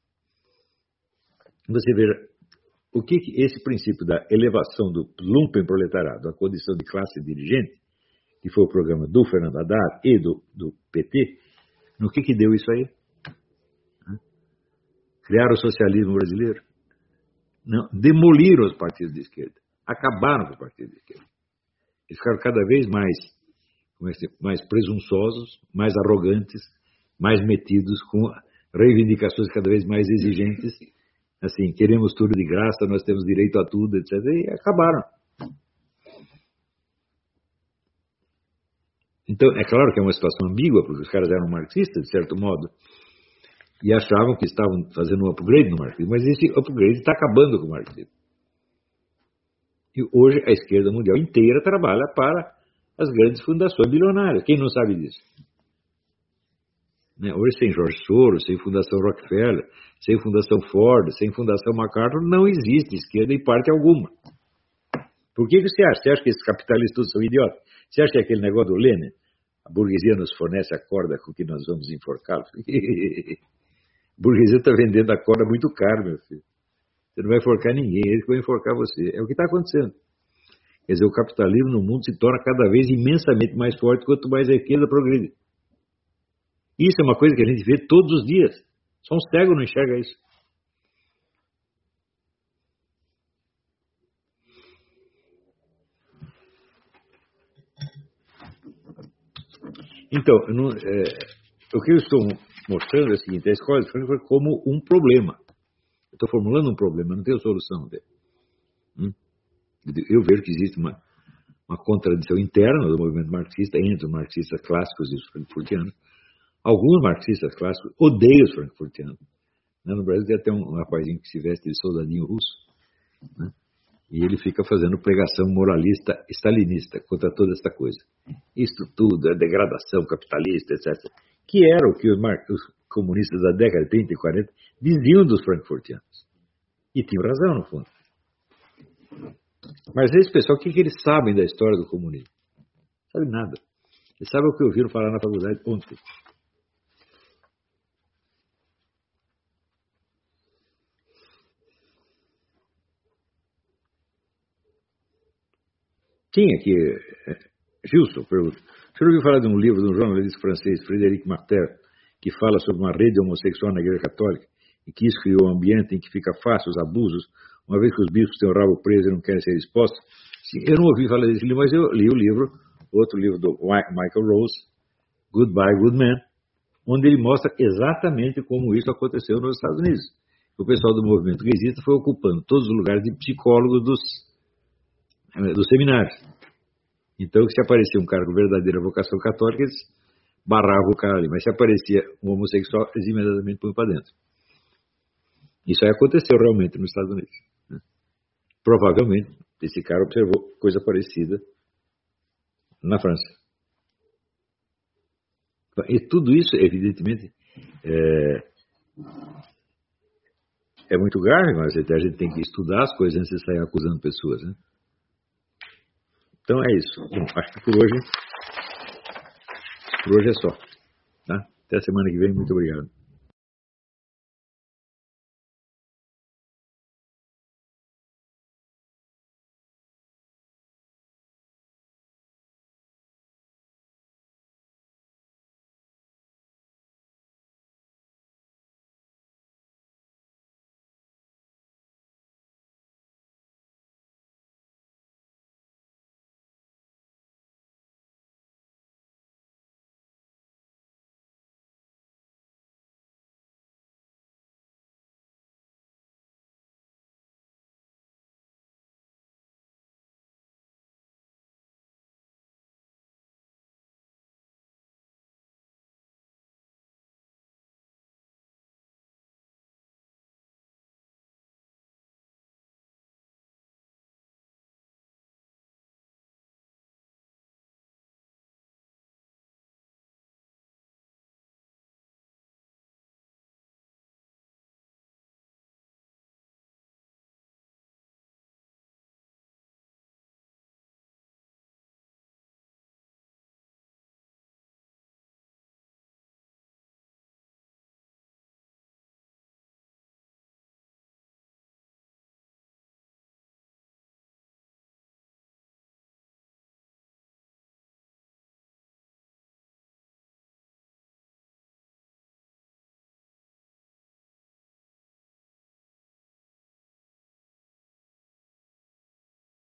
Você veja, o que, que esse princípio da elevação do lumpenproletariado à condição de classe dirigente, que foi o programa do Fernando Haddad e do, do P T, no que, que deu isso aí? Criaram o socialismo brasileiro? Não, demoliram os partidos de esquerda. Acabaram com os partidos de esquerda. Eles ficaram cada vez mais, como é que se, mais presunçosos, mais arrogantes, mais metidos, com reivindicações cada vez mais exigentes. Assim, queremos tudo de graça, nós temos direito a tudo, etcétera. E acabaram. Então, é claro que é uma situação ambígua, porque os caras eram marxistas, de certo modo, e achavam que estavam fazendo um upgrade no marxismo, mas esse upgrade está acabando com o marxismo. E hoje a esquerda mundial inteira trabalha para as grandes fundações bilionárias. Quem não sabe disso? Né? Hoje, sem George Soros, sem Fundação Rockefeller, sem Fundação Ford, sem Fundação MacArthur, não existe esquerda em parte alguma. Por que, que você acha? Você acha que esses capitalistas todos são idiotas? Você acha que é aquele negócio do Lenin? A burguesia nos fornece a corda com que nós vamos enforcá-los. A burguesia está vendendo a corda muito caro, meu filho. Você não vai enforcar ninguém, eles vão enforcar você. É o que está acontecendo. Quer dizer, o capitalismo no mundo se torna cada vez imensamente mais forte quanto mais a riqueza progride. Isso é uma coisa que a gente vê todos os dias. Só um cego não enxerga isso. Então, não, é, o que eu estou mostrando é o seguinte: a escola de Frankfurt como um problema. Eu estou formulando um problema, não tenho solução dele. Hum? Eu vejo que existe uma, uma contradição interna do movimento marxista entre os marxistas clássicos e os frankfurtianos. Alguns marxistas clássicos odeiam os frankfurtianos. No Brasil tem até um rapazinho que se veste de soldadinho russo, né? E ele fica fazendo pregação moralista stalinista contra toda esta coisa. Isto tudo é degradação capitalista, etcétera. Que era o que os, os comunistas da década de trinta e quarenta diziam dos frankfurtianos. E tinham razão, no fundo. Mas esse pessoal, o que, que eles sabem da história do comunismo? Não sabem nada. Eles sabem o que ouviram falar na faculdade ontem. Tinha aqui, Gilson pergunta, o senhor ouviu falar de um livro de um jornalista francês, Frédéric Martel, que fala sobre uma rede homossexual na Igreja Católica e que isso criou um ambiente em que fica fácil os abusos, uma vez que os bispos têm o rabo preso e não querem ser expostos? Sim, eu não ouvi falar desse livro, mas eu li o livro, outro livro do Michael Rose, Goodbye, Good Man, onde ele mostra exatamente como isso aconteceu nos Estados Unidos. O pessoal do movimento gaysista foi ocupando todos os lugares de psicólogos dos dos seminários. Então, se aparecia um cara com verdadeira vocação católica, eles barravam o cara ali. Mas se aparecia um homossexual, eles imediatamente põem para dentro. Isso aí aconteceu realmente nos Estados Unidos, né? Provavelmente, esse cara observou coisa parecida na França. E tudo isso, evidentemente, é, é muito grave, mas a gente tem que estudar as coisas antes de sair acusando pessoas, né? Então é isso. Bom, acho que por hoje, por hoje é só. Tá? Até a semana que vem. Muito obrigado.